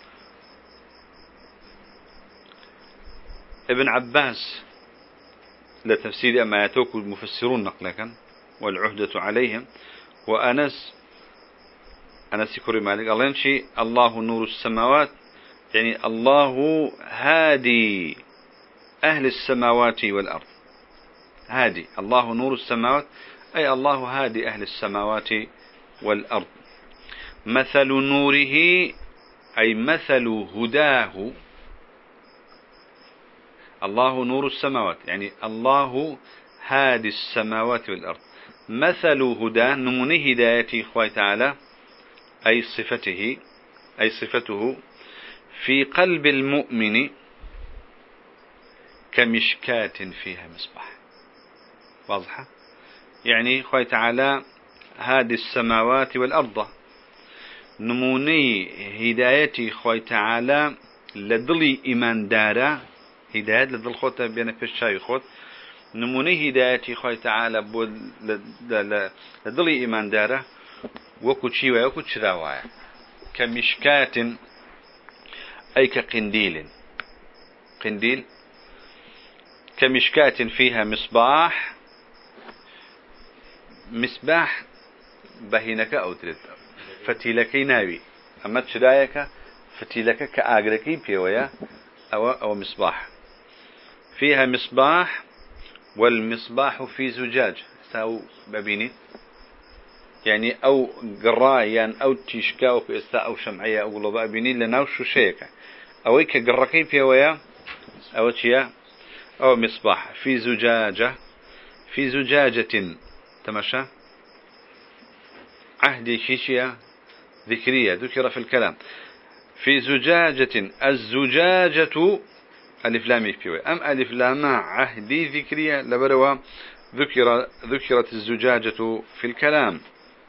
ابن عباس لتفسير أما يتوك المفسرون نقلكا والعهدة عليهم، وأنس كريم مالك الله ينشي الله نور السماوات، يعني الله هادي أهل السماوات والأرض. هادي الله نور السماوات أي الله هادي أهل السماوات والأرض. مثل نوره أي مثل هداه. الله نور السماوات يعني الله هادي السماوات والأرض. مثل هداه نمونه هدايته خوي تعالى أي صفته في قلب المؤمن كمشكاة فيها مصباح. واضحة؟ يعني خوي تعالى هادي السماوات والأرض. نموني هدايتي خوي تعالى لدلي إيمان دارا، هداية لدل خوتا بينا في الشاي خوت. نموني هدايتي خوي تعالى لدلي إيمان دارا وكو تشيوه وكو تشراوه. كمشكاة أي كقنديل. قنديل كمشكاة فيها مصباح. مصباح بهينك أو تريد فتيلكي ناوي، أما تشرايك فتيلك كأجركي بيويا أو مصباح. فيها مصباح والمصباح في زجاج ساو ببيني يعني أو قرايان أو تيشكا أو كإستا أو شمعية أو قلوباء بيني لناو شو شيك أويك قرقي بيويا أو تشيا أو مصباح في زجاجة في زجاجة تمشى عهدي كيشيا ذكرية ذكر في الكلام في زجاجة الزجاجة ألف لام بيوي أم ألف لام عهدي ذكرية لبروا ذكرت الزجاجة في الكلام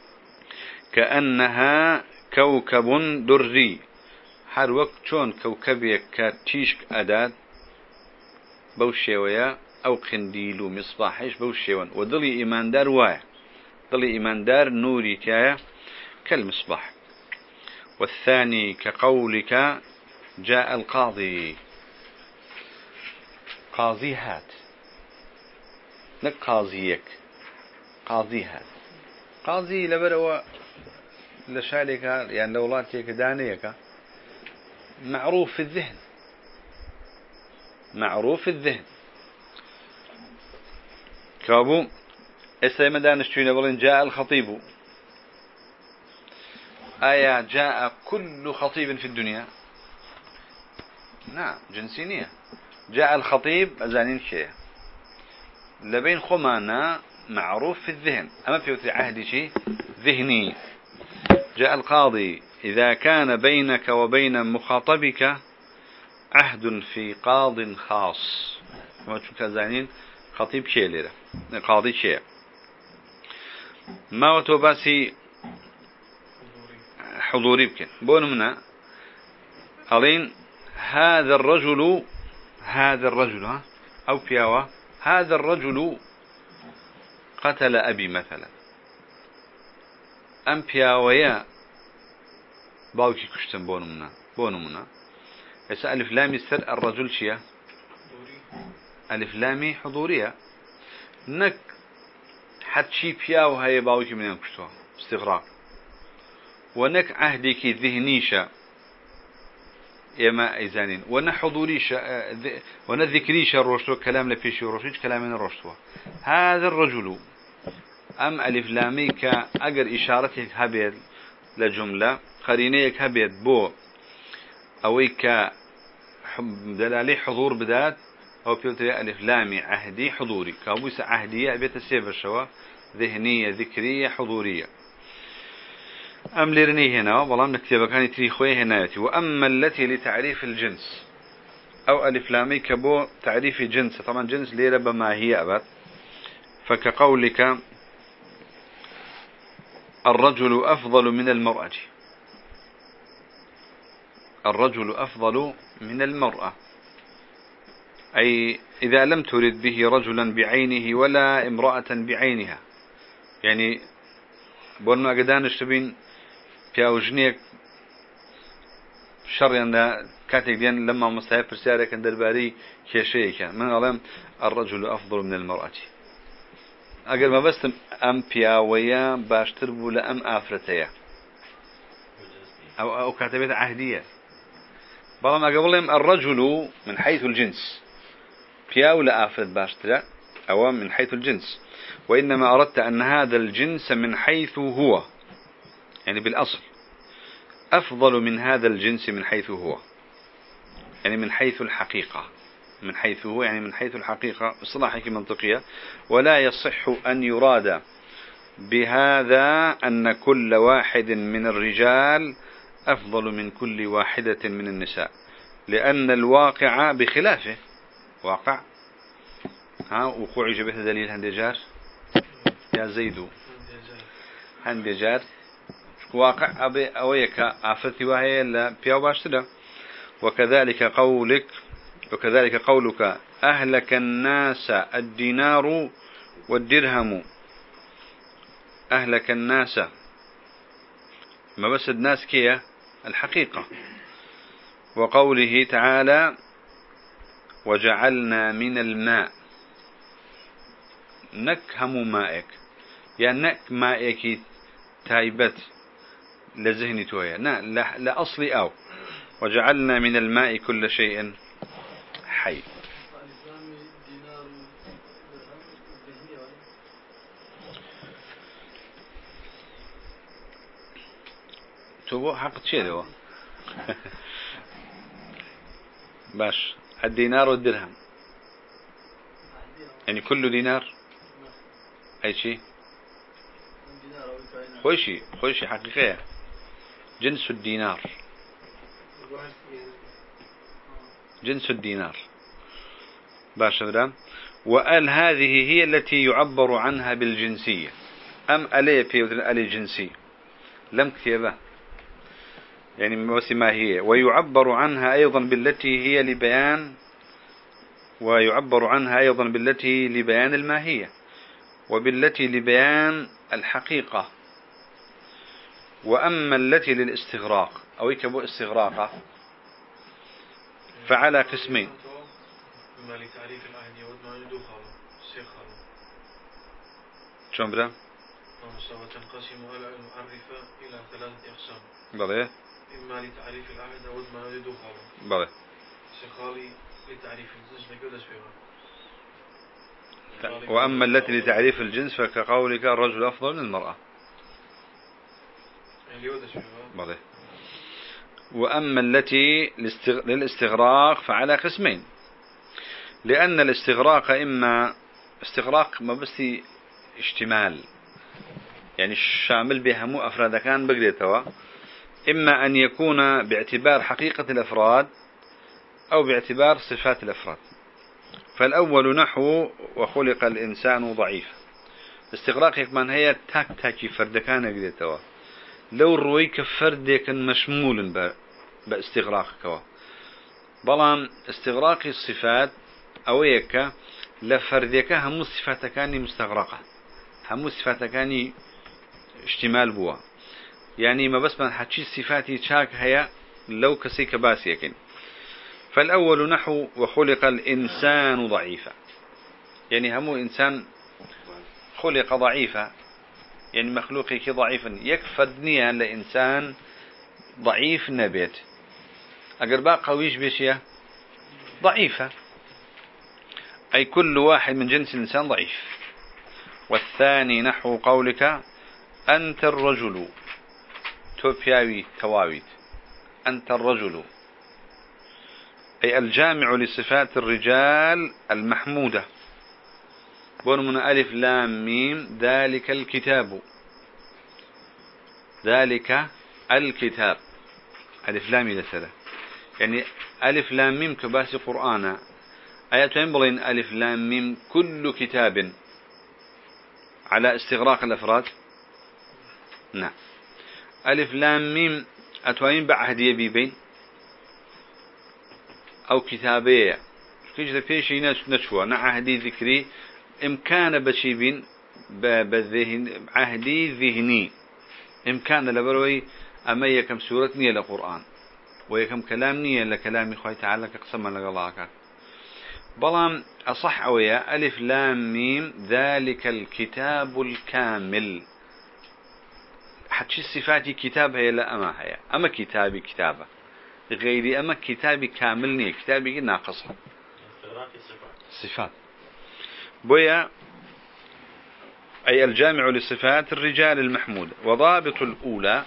كأنها كوكب دري هر وقت شون كوكبيك كتيشك أداد بوشيويا أو قنديل مصباحش بوشيوان وضلي إيماندار واي ضلي إيماندار نوري تايا كالمصباح. والثاني كقولك جاء القاضي قاضي هات لك قاضيك قاضي هات قاضي لبروا لشالك يعني لولاتك دانيك معروف في الذهن معروف في الذهن كابو اسم دانشتوين بلين جاء الخطيب آية جاء كل خطيب في الدنيا نعم جنسينية جاء الخطيب أزانين شيء لبين خمانا معروف في الذهن أما في عهد شيء ذهني جاء القاضي إذا كان بينك وبين مخاطبك عهد في قاض خاص ما تشوف أزانين خطيب شيء لره قاضي شيء ما وتباسي حضوري بك بونمنا ألين هذا الرجل ها أو بياوة هذا الرجل قتل أبي مثلا أم بياويا باوكي كشتن بونمنا إسا ألف لامي سر الرجل شيا ألف لامي حضورية نك حد شي بياو هاي باوكي من ينكشتوا استغراق ونك عهدك ذهنيشة يما إيزانين ون حضوريشة ون ذكريشة روشتو كلام لبيشي روشيش كلامين روشتو هذا الرجل أم ألف لاميك أجر إشارتك هبيد لجملة قرينيك هبيد بو أويك دلالي حضور بدات أو بيوتري ألف لامي عهدي حضوري كابوس عهدية بيت السيف الشوا ذهنية ذكرية حضورية أم لرني هنا والله نكتب كان تريخويه هنايتي وأما التي لتعريف الجنس أو ألف لامي كبو تعريف جنس طبعا جنس ليرة بما هي أبد فكقولك الرجل أفضل من المرأة الرجل أفضل من المرأة أي إذا لم ترد به رجلا بعينه ولا امرأة بعينها يعني بولنا قدان الشبين بياوجنيك شر يعني كاتك ديان لما مستهيب برسالة كان درباري كيشي كان من علم الرجل أفضل من المرأة أقل ما بس أم بياويا باشتربوا لأم آفرتيا أو كاتبت عهدية بلما قبلهم الرجل من حيث الجنس بياو لآفرت باشترا أو من حيث الجنس وإنما أردت أن هذا الجنس من حيث هو يعني بالأصل أفضل من هذا الجنس من حيث هو يعني من حيث الحقيقة من حيث هو يعني من حيث الحقيقة اصطلاحك منطقية ولا يصح أن يراد بهذا أن كل واحد من الرجال أفضل من كل واحدة من النساء لأن الواقع بخلافه واقع وقوع جبهة دليل هندجار يا زيدو هندجار واقع أبي أويك عفتي وهي لا بياو باشتدا وكذلك قولك أهلك الناس الدينار والدرهم أهلك الناس ما بس الناس كيا الحقيقة وقوله تعالى وجعلنا من الماء نكهم مائك يعني نك مائك تايبت لذهني تويا لا أصلي أو وجعلنا من الماء كل شيء حي تبو حق شيء ده باش الدينار والدرهم يعني كل دينار أي شيء خوشي حقيقية جنس الدينار جنس الدينار باش بدام وقال هذه هي التي يعبر عنها بالجنسية أم ألي في ألي جنسي لم كتبه يعني ما هي ويعبر عنها أيضا بالتي هي لبيان ويعبر عنها أيضا بالتي لبيان الماهية وبالتي لبيان الحقيقة وأما التي للاستغراق أو يكبو استغراقة فعلى قسمين إما لتعريف العهد يودنا يدوخل سيخل شون بدا وتنقسم المعرفة إلى 3 أقسام بلى إما لتعريف العهد يودنا يدوخل بلى سيخالي لتعريف الجنس نقول فيها وأما التي لتعريف الجنس فكقولك الرجل أفضل من المرأة بلى وأما التي للاستغراق فعلى قسمين لأن الاستغراق إما استغراق ما بس اشتمال يعني الشامل بهم أفراد كان بقديتوا إما أن يكون باعتبار حقيقة الأفراد أو باعتبار صفات الأفراد فالأول نحو وخلق الإنسان ضعيف استغراق يكمن هي تاكي فرد كان بقديتوا لو رويك فرد كان مشمول باستغراقك بلان استغراق الصفات أويك لفردك هم الصفات كان مستغرقة هم الصفات كان اشتمال بوا يعني ما بس من حكي صفاتي شاك هي لو كسيك باسيكين فالأول نحو وخلق الإنسان ضعيفا يعني هم إنسان خلق ضعيفا يعني مخلوقك ضعيفا يكفدني لإنسان ضعيف نبيت أقرباء قويش بيشيه ضعيفة أي كل واحد من جنس الإنسان ضعيف والثاني نحو قولك أنت الرجل توبياوي تواويت أنت الرجل أي الجامع لصفات الرجال المحمودة بون من ألف لام ميم ذلك الكتاب ذلك الكتاب ألف لام لسلة يعني ألف لام ميم كباسي قرآن آيات ينبغين ألف لام ميم كل كتاب على استغراق الأفراد نعم ألف لام ميم أتوين بعهد يبيبين أو كتابية كيش ذا فيشي نشوى نعهدي ذكري إمكان بشيبين بالذهن عهدي ذهني إمكان لبروي أما يكم سورة نية لقرآن ويكم كلام نية لكلام خوي تعالى كقسم لك الله بلان أصح أويا ألف لام ميم ذلك الكتاب الكامل حتى صفاتي كتاب هي لا أما هي أما كتابي كتابة غيري أما كتابي كاملني كتابي ناقصة صفات بويا أي الجامع لصفات الرجال المحمود وضابط الأولى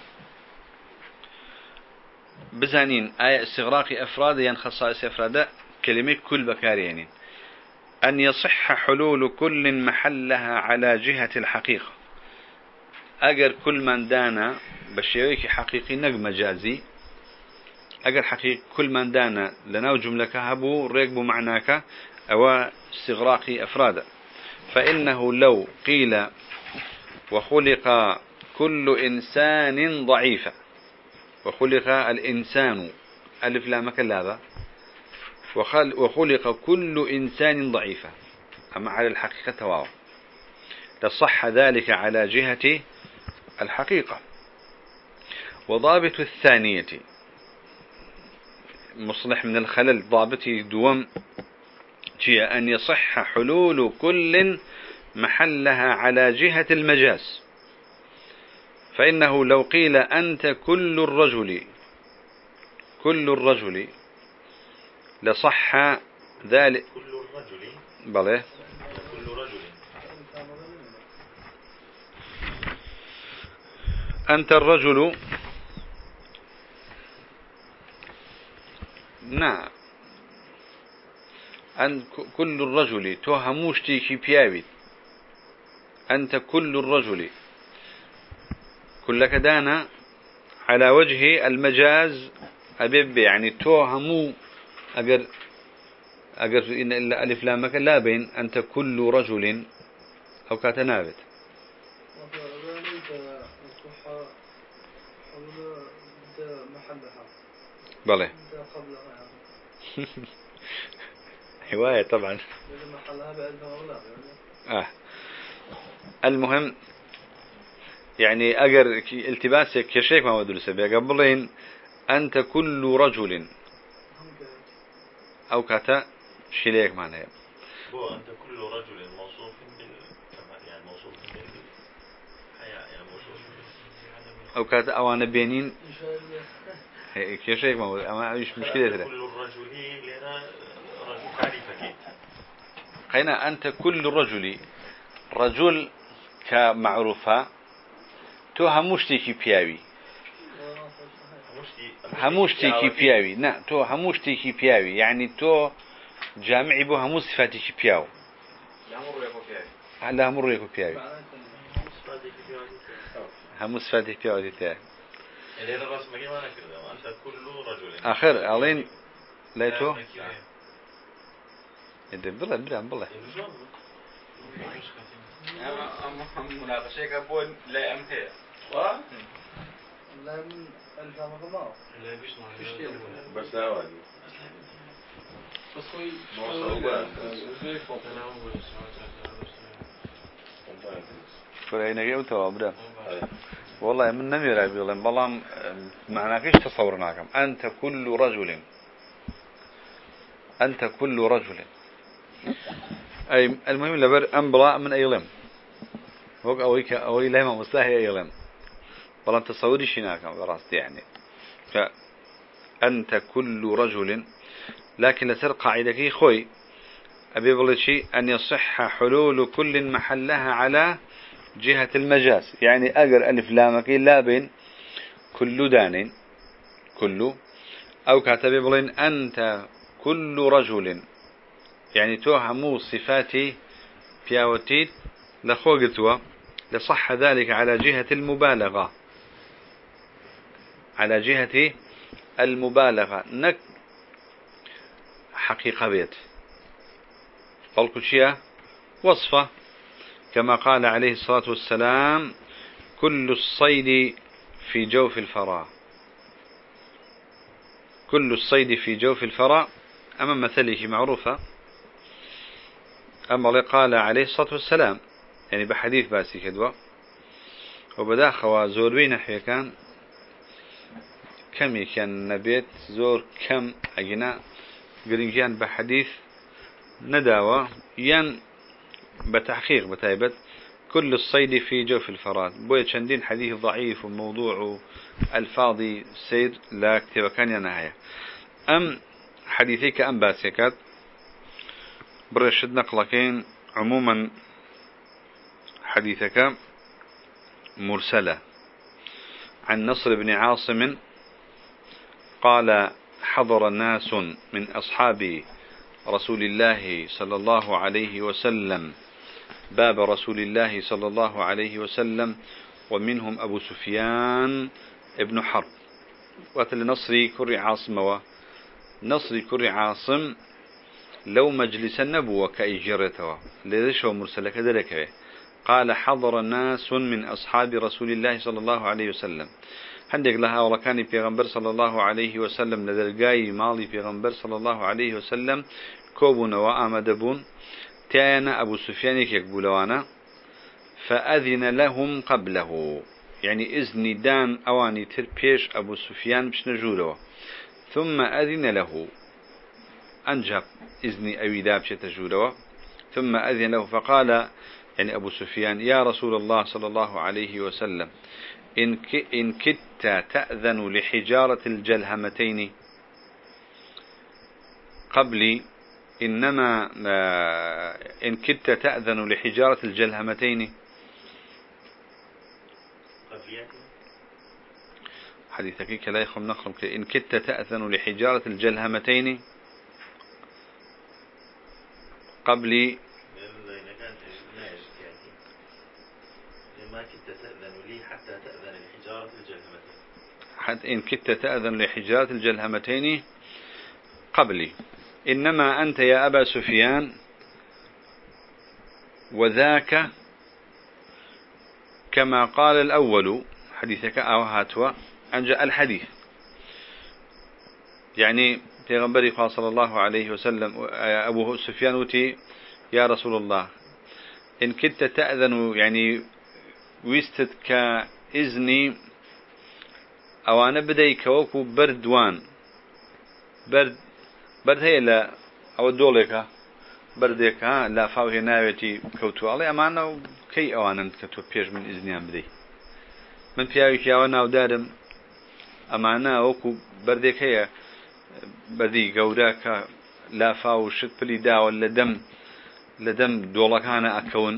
بزانين آية استغراق أفراد ين خصائص أفراد كلمة كل بكاريين أن يصح حلول كل محلها على جهة الحقيقة أجر كل من دانا بشيويك حقيقي نق مجازي أجر حقيقي كل من دانا لنا جملة هبو ريقبو معناك أو استغراق أفراد فإنه لو قيل وخلق كل إنسان ضعيفا وخلق الإنسان ألف لامك هذا وخلق كل إنسان ضعيفا أما على الحقيقة واو لصح ذلك على جهة الحقيقة وضابط الثانية مصلح من الخلل ضابطي دوم هي أن يصح حلول كل محلها على جهة المجاز فإنه لو قيل أنت كل الرجل لصح ذلك كل الرجل بلى كل رجل أنت الرجل نعم أن كل الرجل توهموشتي كي بياوي أنت كل الرجل كل كدانا على وجه المجاز أبيب يعني توهمو أجر إن الألف لامك لا بين أنت كل رجل أو كاتنابت بله هواية طبعا المهم يعني أجر التباسك كشيك ما مدرسة بيا قبلين أنت كل رجل أو كاتا شليك معناه هو أنت كل رجل موصوف بالكمال يعني موصوف بالحياة يعني موصوف أو كاتا أو أنا بينين كشيك ما هو أما مش مشكلة أنت كل الرجل لنا رجل تعريفك خينا أنت كل رجل رجل كمعروفة تو هموشتي كي بياوي هموشتي كي بياوي نا تو هموشتي كي بياوي يعني تو جامعي بو همو صفاتي كي بياو لا مر يكو بياوي همو صفاتي بياو دي تاعي اللي أنا رأس مجيء ما نكره أنت كل رجل آخر ألين لا تو يدبر بالله أم مناقشة كابون لا أم هي لا من الفام غماء لا بيسمع بس لا وادي بس هو فلأينا جاء وتوابره والله من نمي رأي بيقولن بلام معناه كيش تصورناكم أنت كل رجل أنت كل رجل أي المهم لبر أنبلاء من أي لم وق أوي لهم مستحي أي لم بلام تصوري شناكم براست يعني فأنت كل رجل لكن لسر قاعدة خوي أبي بقول شيء أن يصح حلول كل محلها على جهة المجاز يعني أجر ألف لامك لا بين كل دان كل أو كاتب بقولين أنت كل رجل يعني توهموا صفاتي فياوتيت لخوقتوا لصح ذلك على جهة المبالغة على جهة المبالغة نك حقيقة بيت قلت شيء وصفة كما قال عليه الصلاة والسلام كل الصيد في جوف الفراء كل الصيد في جوف الفراء أمام مثله معروفة أما قال عليه الصلاة والسلام يعني بحديث باسي كدوة وبدا خوا زور بين حي كان كم كان نبيت زور كم أجنا قرنجان بحديث نداوة ين بتحقيق بتايبت كل الصيد في جوف الفرات بوية شندين حديث ضعيف وموضوع الفاضي سير لا كتب كان ينهاية أم حديثيك أم باسيكات برشد نقلكين عموما حديثك مرسلة عن نصر بن عاصم قال حضر ناس من أصحاب رسول الله صلى الله عليه وسلم باب رسول الله صلى الله عليه وسلم ومنهم أبو سفيان ابن حرب وقال نصري كري عاصم نصري كري عاصم لو مجلس النبوة كأجرته لذلك هو مرسل كذلك قال حضر ناس من أصحاب رسول الله صلى الله عليه وسلم عندك لها ولكان پیغمبر صلى الله عليه وسلم لدرجاي مالي پیغمبر صلى الله عليه وسلم كوبون وآمدبون تانا أبو سفيان يكبولوانا فأذن لهم قبله يعني إذن دان أواني تربيش أبو سفيان بش نجوله ثم أذن له أنجب إذن أويدا بش تجوله ثم أذن له فقال يعني أبو سفيان يا رسول الله صلى الله عليه وسلم إن كدت تأذن لحجارة الجلهمتين قبلي إنما إن كدت تأذن لحجارة الجلهمتين حديثك لا يخم نخرم إن كدت تأذن لحجارة الجلهمتين قبلي ما كنت تأذن لي حتى تأذن لحجارة الجلهمتين. حتى إن كنت تأذن لحجارة الجلهمتين قبلي. إنما أنت يا أبا سفيان وذاك كما قال الأول حديثك أو هاتوا أنجأ الحديث. يعني پیغمبر صلى الله عليه وسلم أبو سفيان وتي يا رسول الله إن كنت تأذن يعني ويستد كإذني أو أنا بدي كوكو بردوان برد هي لا أو الدولك بردك لا فاوه ناويتي كوتو علي أمانا كي أوانا كتو بيج من إذنيان بدي من بياوك ياوانا ودارم أمانا وكو بردك هي بدي قوداك لا فاو شت بلي داو لدم دولك أنا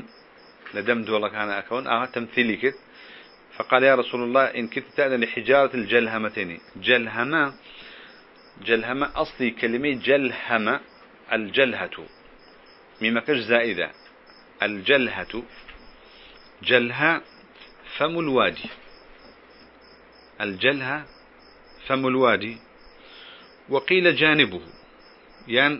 أكون تمثيلي كت. فقال يا رسول الله إن كنت تأذن لحجارة الجلهمتين. جلهمة أصلي كلمة جلهمة الجلهة ميمكش زائدة الجلهة جلها فم الوادي الجلها فم الوادي وقيل جانبه يعني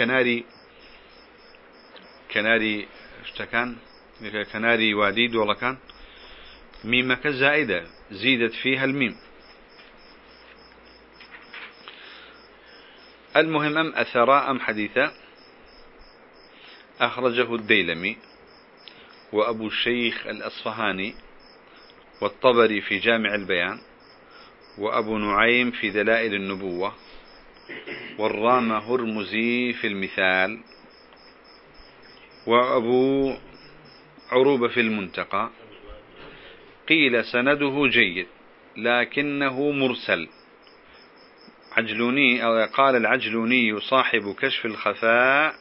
كناري اشتكان كناري وادي دولا كان ميمك زائدة زيدت فيها الميم. المهم أم أثراء أم حديثا أخرجه الديلمي وأبو الشيخ الأصفهاني والطبري في جامع البيان وأبو نعيم في دلائل النبوة والرام هرمزي في المثال وأبو عروبة في المنتقى. قيل سنده جيد لكنه مرسل. عجلوني أو قال العجلوني صاحب كشف الخفاء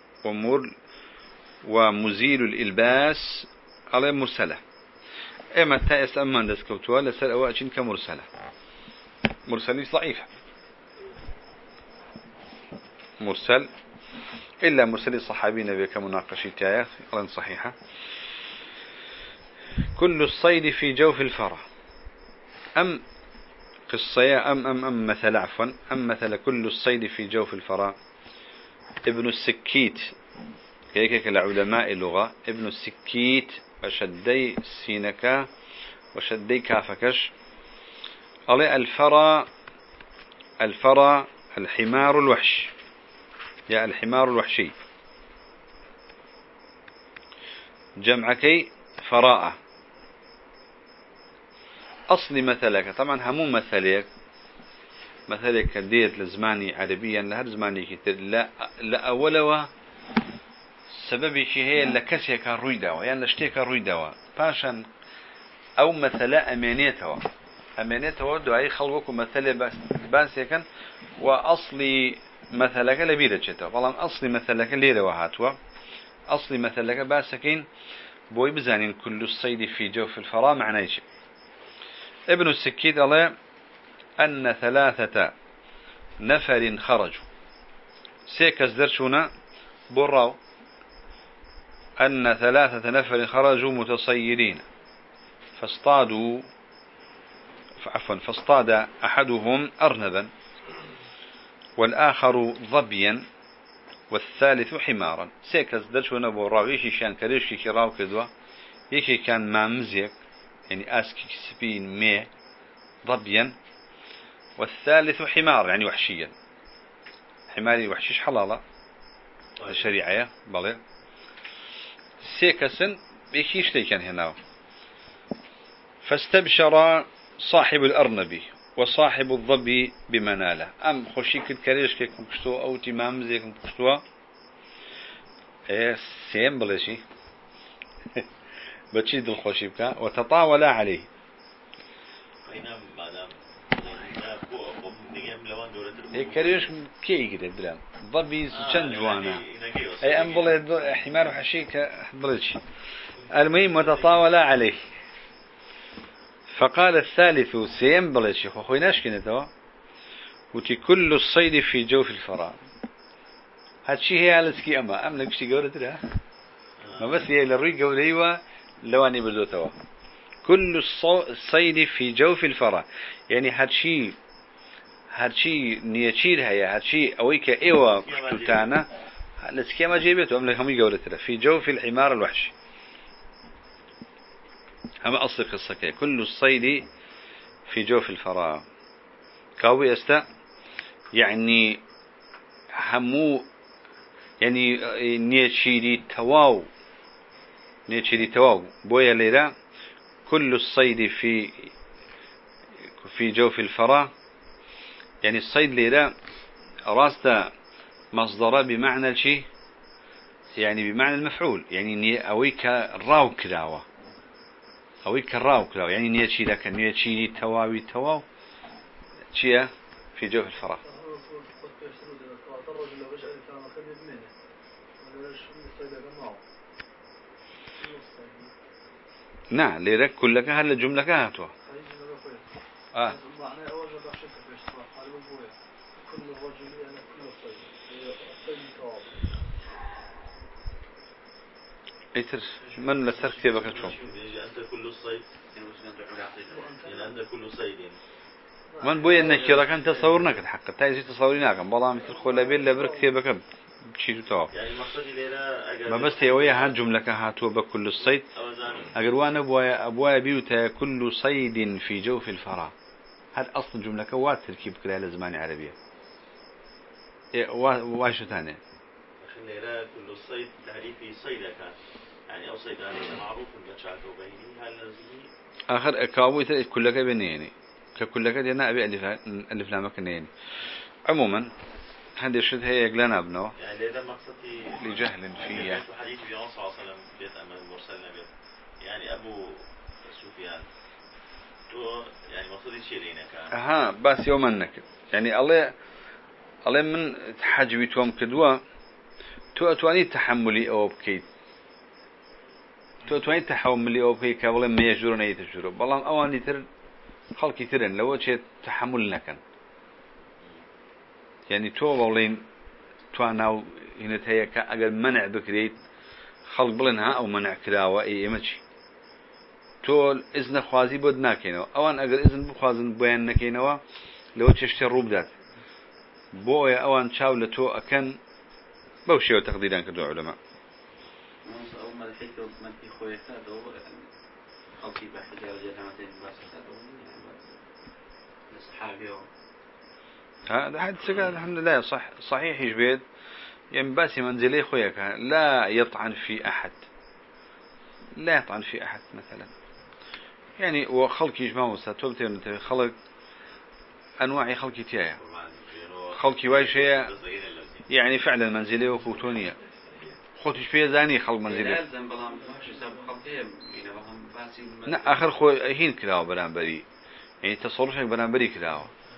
ومزيل الإلباس على مرسلة. إما تأس أمان دسكوتوا لسر أواجين كمرسلة مرسلي ضعيفة مرسل إلا مرسل الصحابي نبي كمناقشة آيات قرن صحيحة. كل الصيد في جوف الفرة أم قصية أم مثل عفوا أم مثل كل الصيد في جوف الفرة. ابن السكيت هيك العلماء اللغة ابن السكيت وشدي سينكا وشدي كافكش على الفرة الحمار الوحش يا الحمار الوحشي جمعكي فراءة. أصلي مثلك طبعا همو مثلك ديت لزماني عربيا لهر زماني كتير لا أولوا سببي شيء هي لكسيك الرويدوا يعني لشتيك الرويدوا باشا أو مثلا أمانيته دعاء خلقكم مثلا بس يكن وأصلي مثلك لبيرة شتوا والله أصلي مثلك ليرة وهاتوا أصلي مثلك باسكين بوي بزانين كل الصيد في جوف الفراء معناه شيء. ابن السكيت الله أن 3 نفر خرجوا سيكس درشونا براو أن 3 نفر خرجوا متصيدين فاصطاد أحدهم أرنبا والآخر ظبيا والثالث حمارا. سيكس درشونا براو يشي شان كريشي كراو كدوا يشي كان مامزيك يعني أسكي سبين مي ضبيا والثالث حمار يعني وحشيا حماري وحشيش حلالة الشريعة بالي سيكسن بيكيش ليكن هنا. فاستبشر صاحب الأرنب وصاحب الضبي بمناله أم خوشيك الكريش كيكم كشتوا أو تمام زيكم كشتوا سيم بلشي بتشيد الخوشيبكا وتطاول عليه. كريش كي كده بلان ضبي شن جوانا أي أم بلد حمار وحشيك بلدش. المهم وتطاول عليه. فقال الثالث سيم بلدش خويناش كنتوا وتي كل الصيد في جوف الفراء هادشي هي لسكي أم لك شي قولة لها ما بس هي للري قوليوة لواني بردوتوا كل الصيد في جوف الفرا يعني هادشي نيتشير هيا هادشي أويك إيوا كتوتانا لسكي ما جيبته أم لك هم قولة لها في جوف الحمار الوحش هم أصل قصة كل الصيد في جوف الفراء كاوي استا يعني همو يعني نيتشيري تواو بويا ليرا كل الصيد في جوف الفراء يعني الصيد ليرا راستا مصدره بمعنى الشيء يعني بمعنى المفعول يعني أويك راو كلاوة يعني نيتشيري تواو شيء في جوف الفراغ نعم ليرك كلك هل جملة هاتوا ايتر من لسر كتابك شو أنت كل صيد يعني أنت كل صيد من بوي انك كان تصورناك الحق تايزي تصوريناك والله مثل خولا بيل لبرك كتابك بشي تو يعني مقصدي ليرا ما بس هي هان جملة هاتوا بكل الصيد اگر وانا ابوايا بيوتا كل صيد في جوف الفراغ هذا اصل جملة كوات تركيب كلها لزمان عربية واش ثاني ليرا كل الصيد تعريفي صيدك يعني أو صيد هذا معروف بشعة وغيره هل نزلي آخر كاوي كلك بنيني ككلك دينا أبي ألف لامك نيني عموما هذه الشيء هي يقلنا ابنه يعني هذا مقصدي لجهل فيه حديث النبي صلى الله عليه وسلم بيت أمر المرسل نبي يعني أبو سفيان تو يعني مقصدي شيء لينا كان بس يوم أنك يعني الله من حجبي توم كدوا تواني تحملي أو بكيت تواني تحملي أو بكيت كابلا ما يجرون أي تجرو بالله أواني تر خلقي ترن لو شيء تحملنا كان يعني تو والله تواناو هنا تهيا كأجل منع بكريت خلق بلنها أو منع كراوة أي ماشي تول إذن خوازي بود ناكينو أوان أجل إذن بخوازن بيان ناكينو لو تشتري روب ذات بويا أوان شاولة تو أكن بوشي وتقديران كدو علماء أول ما الحكي من في خويك هذا خلقي بحث جاوز جامعتين بس هذا الصحابي هذا حد سكال الحمد لله صحيح يجبيد ينباسي منزلي خويك لا يطعن في أحد مثلا يعني وخلق يجمعه ستوبتين خلق أنواع خلق تيايا خلق وايشيا يعني فعلا منزلي وفوتونية خوتش فيها زاني خلق منزلي آخر خو هين كلاو برانبري يعني تصرفك برانبري كلاو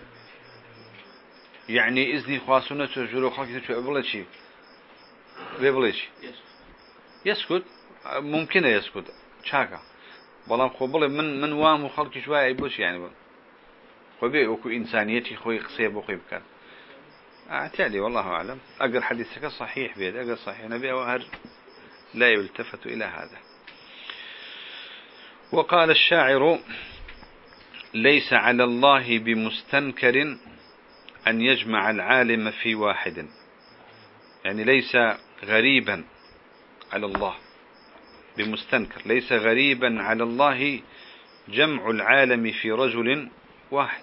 يعني إذني خاصونة تجرو خلق تشو بيبلش يسكت ممكن يسكت شاكا والله خبل من وام وخلق شوية يبوش يعني خبي وكو إنسانيتي خوي قصيب وخيب كان اعتالي والله أعلم أقر حديثك صحيح بيد أقر صحيح نبي وهر لا يلتفت إلى هذا وقال الشاعر ليس على الله بمستنكر أن يجمع العالم في واحد يعني ليس غريبا على الله بمستنكر ليس غريبا على الله جمع العالم في رجل واحد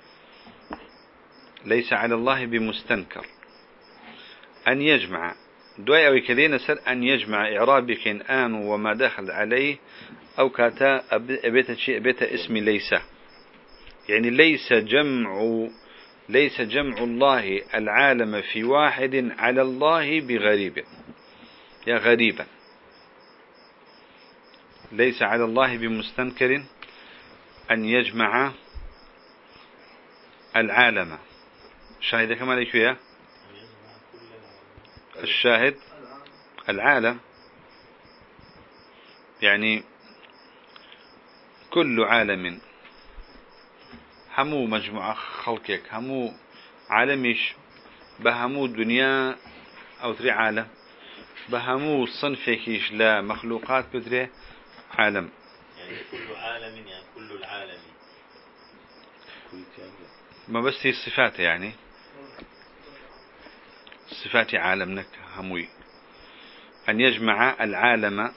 ليس على الله بمستنكر أن يجمع دعاء أو كذين سر أن يجمع إعرابك آن وما دخل عليه أو كاتا بيت اسم ليس يعني ليس جمع الله العالم في واحد على الله بغريب يا غريبا ليس على الله بمستنكر أن يجمع العالم شاهد كما ليش فيها الشاهد العالم يعني كل عالم همو مجموعة خلقك همو عالمش بهمو الدنيا أو تري عالم بهمو صنفكيش لا مخلوقات بدري عالم يعني كل عالم يعني كل العالم ما بس هي الصفات يعني صفات عالمنا هموي أن يجمع العالم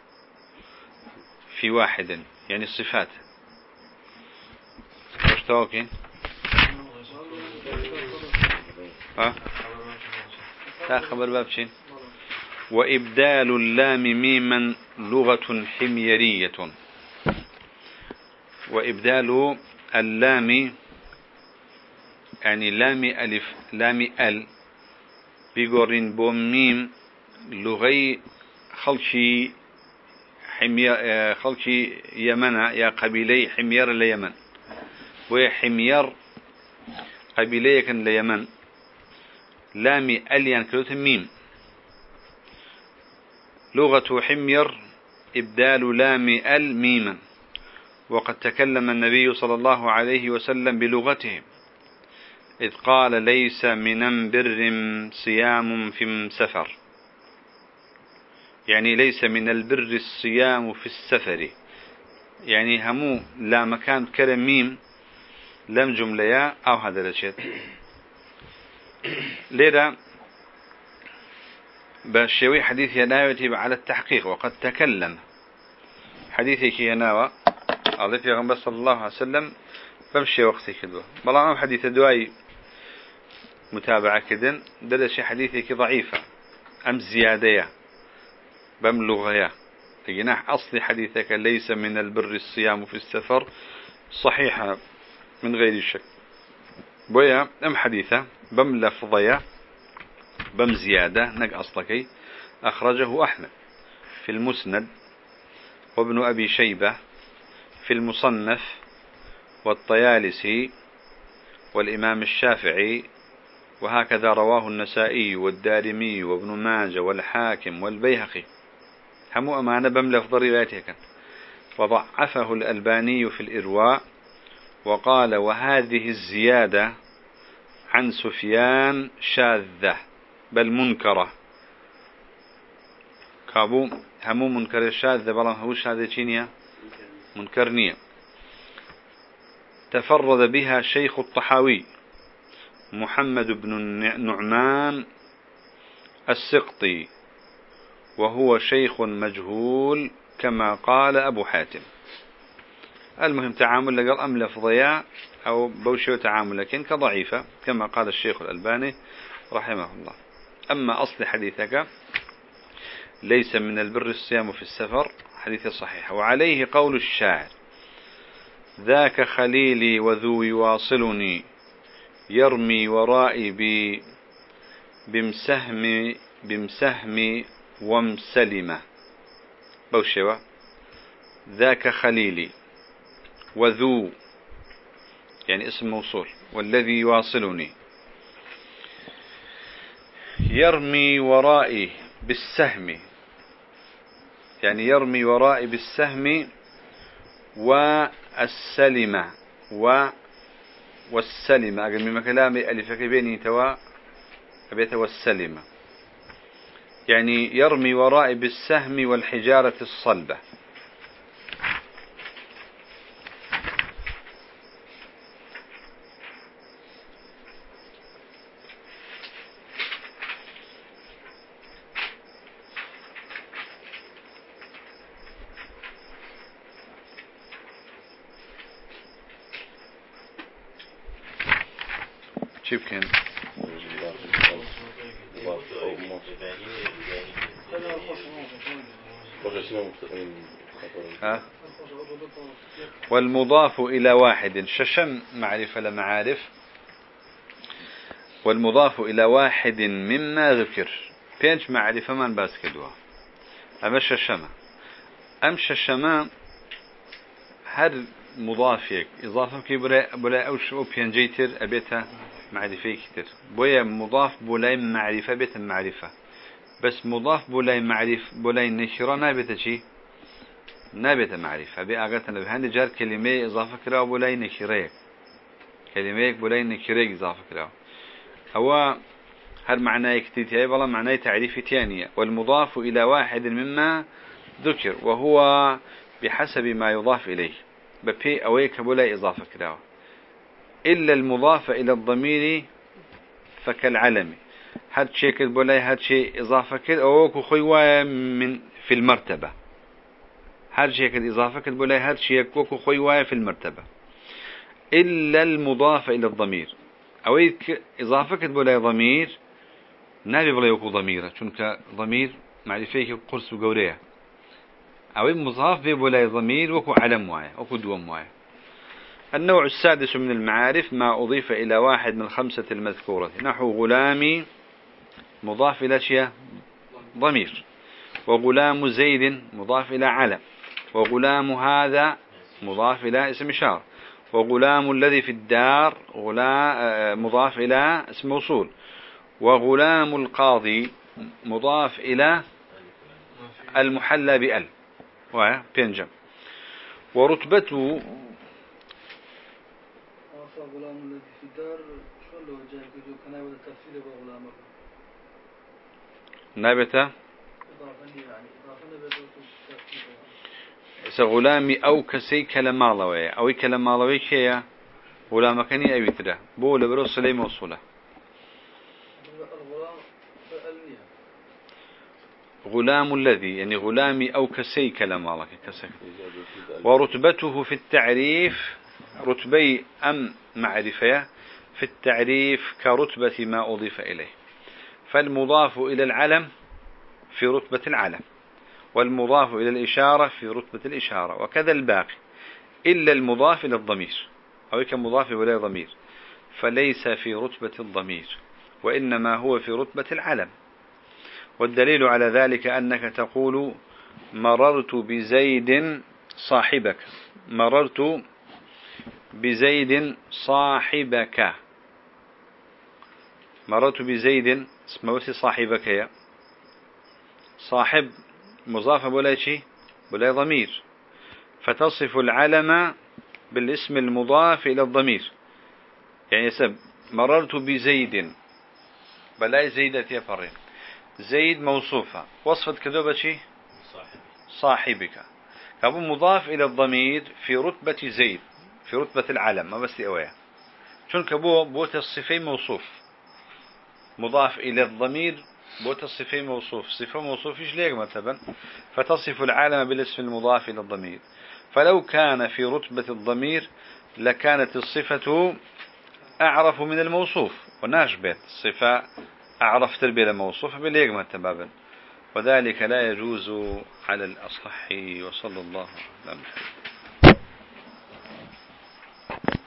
في واحد يعني الصفات وش توقين ها خبر بابشين وإبدال اللام ميما لغة حميرية وإبدال اللام يعني لام ألف لام ال بيقورين بوم ميم لغي خلشي خلشي يمن يا قبيلي حمير اليمن وحمير قبيلي كان اليمن لام ال يعني كلمة ميم لغة حمير إبدال لام ال ميما وقد تكلم النبي صلى الله عليه وسلم بلغتهم إذ قال ليس من بر صيام في سفر يعني ليس من البر الصيام في السفر يعني همو لا مكان كلام ميم لم جملة أو هذا الشيء لذا بشوي حديث يناوي على التحقيق وقد تكلم حديثك يناوى الله في غنبه صلى الله عليه وسلم بمشي وقتي كدوه بلا حديث دواي متابعة كدن دلش حديثك ضعيفة أم زيادة بملغية جناح أصل حديثك ليس من البر الصيام في السفر صحيحة من غير شك بويا أم حديثة بم لفظية بم زيادة نق أصلكي أخرجه أحمد في المسند وابن أبي شيبة في المصنف والطيالسي والإمام الشافعي وهكذا رواه النسائي والدارمي وابن ماجه والحاكم والبيهقي هم أمانة بملفظ روايته وضعفه الألباني في الإرواء وقال وهذه الزيادة عن سفيان شاذة بل منكرة كابو همو منكر شاذة بل هوش هذا تشينيا منكرنية تفرد بها شيخ الطحاوي محمد بن النعمان السقطي وهو شيخ مجهول كما قال أبو حاتم المهم تعامل لقال أم لفظيا أو بوشي تعامل لكن كضعيفة كما قال الشيخ الألباني رحمه الله أما أصل حديثك ليس من البر الصيام في السفر حديث صحيح وعليه قول الشاعر ذاك خليلي وذو يواصلني يرمي ورائي بمسهم ومسلمة بوشوا ذاك خليلي وذو يعني اسم موصول والذي يواصلني يرمي ورائي بالسهم يعني يرمي ورائي بالسهم والسلمة والسلمة أقل من كلامي ألف كبيني توا أبيت والسلمة يعني يرمي ورائي بالسهم والحجارة الصلبة كيف كان والمضاف إلى واحد ششم معرفة لمعارف والمضاف إلى واحد مما ذكر بينش معرفة من باس كدوا أما الششمة أم ششمة هر مضافك إضافة كي بلا أوش أو بينجيتر أبيتها معرفة كتير بويا مضاف بولاي معرفة بيت المعرفة بس مضاف بولاي معرفة بولاي نشرة نابت شيء نابت معرفة بأغتنا بهند جار كلمة إضافة كلا بولاي نشرة كلمة بولاي نشرة إضافة كلا هو هل معناه اكتتاب والله معناه تعريف ثانية. والمضاف إلى واحد مما ذكر وهو بحسب ما يضاف إليه ببي أويك بلا إضافة كداوة إلا المضاف إلى الضمير فكالعلم هاد شيء كدبولا هاد شيء إضافة كد أوك خيوة من في المرتبة هاد شيء كد إضافة كدبولا هاد شيء كوك خيوة في المرتبة إلا المضاف إلى الضمير أويك إضافة كدبولا ضمير نابي بلا يوكو ضميره چونك ضمير معرفيه قرص وقوريه أوي مضاف بلا ضمير وكو علم واي وكو دوم واي. النوع السادس من المعارف ما أضيف إلى واحد من الخمسة المذكورة نحو غلامي مضاف إلى شيء ضمير وغلام زيد مضاف إلى علم وغلام هذا مضاف إلى اسم إشارة وغلام الذي في الدار مضاف إلى اسم موصول وغلام القاضي مضاف إلى المحلى بأل وبينجم ورتبته غلام الذي في الدار شو اللي وجه كده كان يبغى تفسير بغلامه نابته إضافة يعني غلامي أو كسي كلمالوي أو كلمالوي كيا غلام كني أبي ترى بول برو سليم وصله غلام الذي يعني غلامي أو كسي كلمالك كسي. ورتبته في التعريف رتبي أم معرفة في التعريف كرتبة ما أضيف إليه فالمضاف إلى العلم في رتبة العلم والمضاف إلى الإشارة في رتبة الإشارة وكذا الباقي إلا المضاف إلى الضمير أو كمضاف ولا ضمير فليس في رتبة الضمير وإنما هو في رتبة العلم. والدليل على ذلك أنك تقول مررت بزيد صاحبك مررت بزيد صاحبك مررت بزيد اسمه صاحبك يا صاحب مضاف ولا شيء ولا ضمير فتصف العلم بالاسم المضاف إلى الضمير يعني يسب مررت بزيد بلا زيدة يفرين زيد موصوفة وصفت كذوبة شيء صاحبك كابو مضاف إلى الضمير في رتبة زيد في رتبة العلم ما بس أويا شون كابو بوت الصفين موصوف مضاف إلى الضمير بوت الصفين موصوف صفة موصوف إيش ليك مثلا فتصف العالم بالاسم المضاف إلى الضمير فلو كان في رتبة الضمير لكانت الصفة أعرف من الموصوف وناشبت الصفة أعرف تربية الموصوف بليك مثلا وذلك لا يجوز على الأصح وصلى الله على محمد.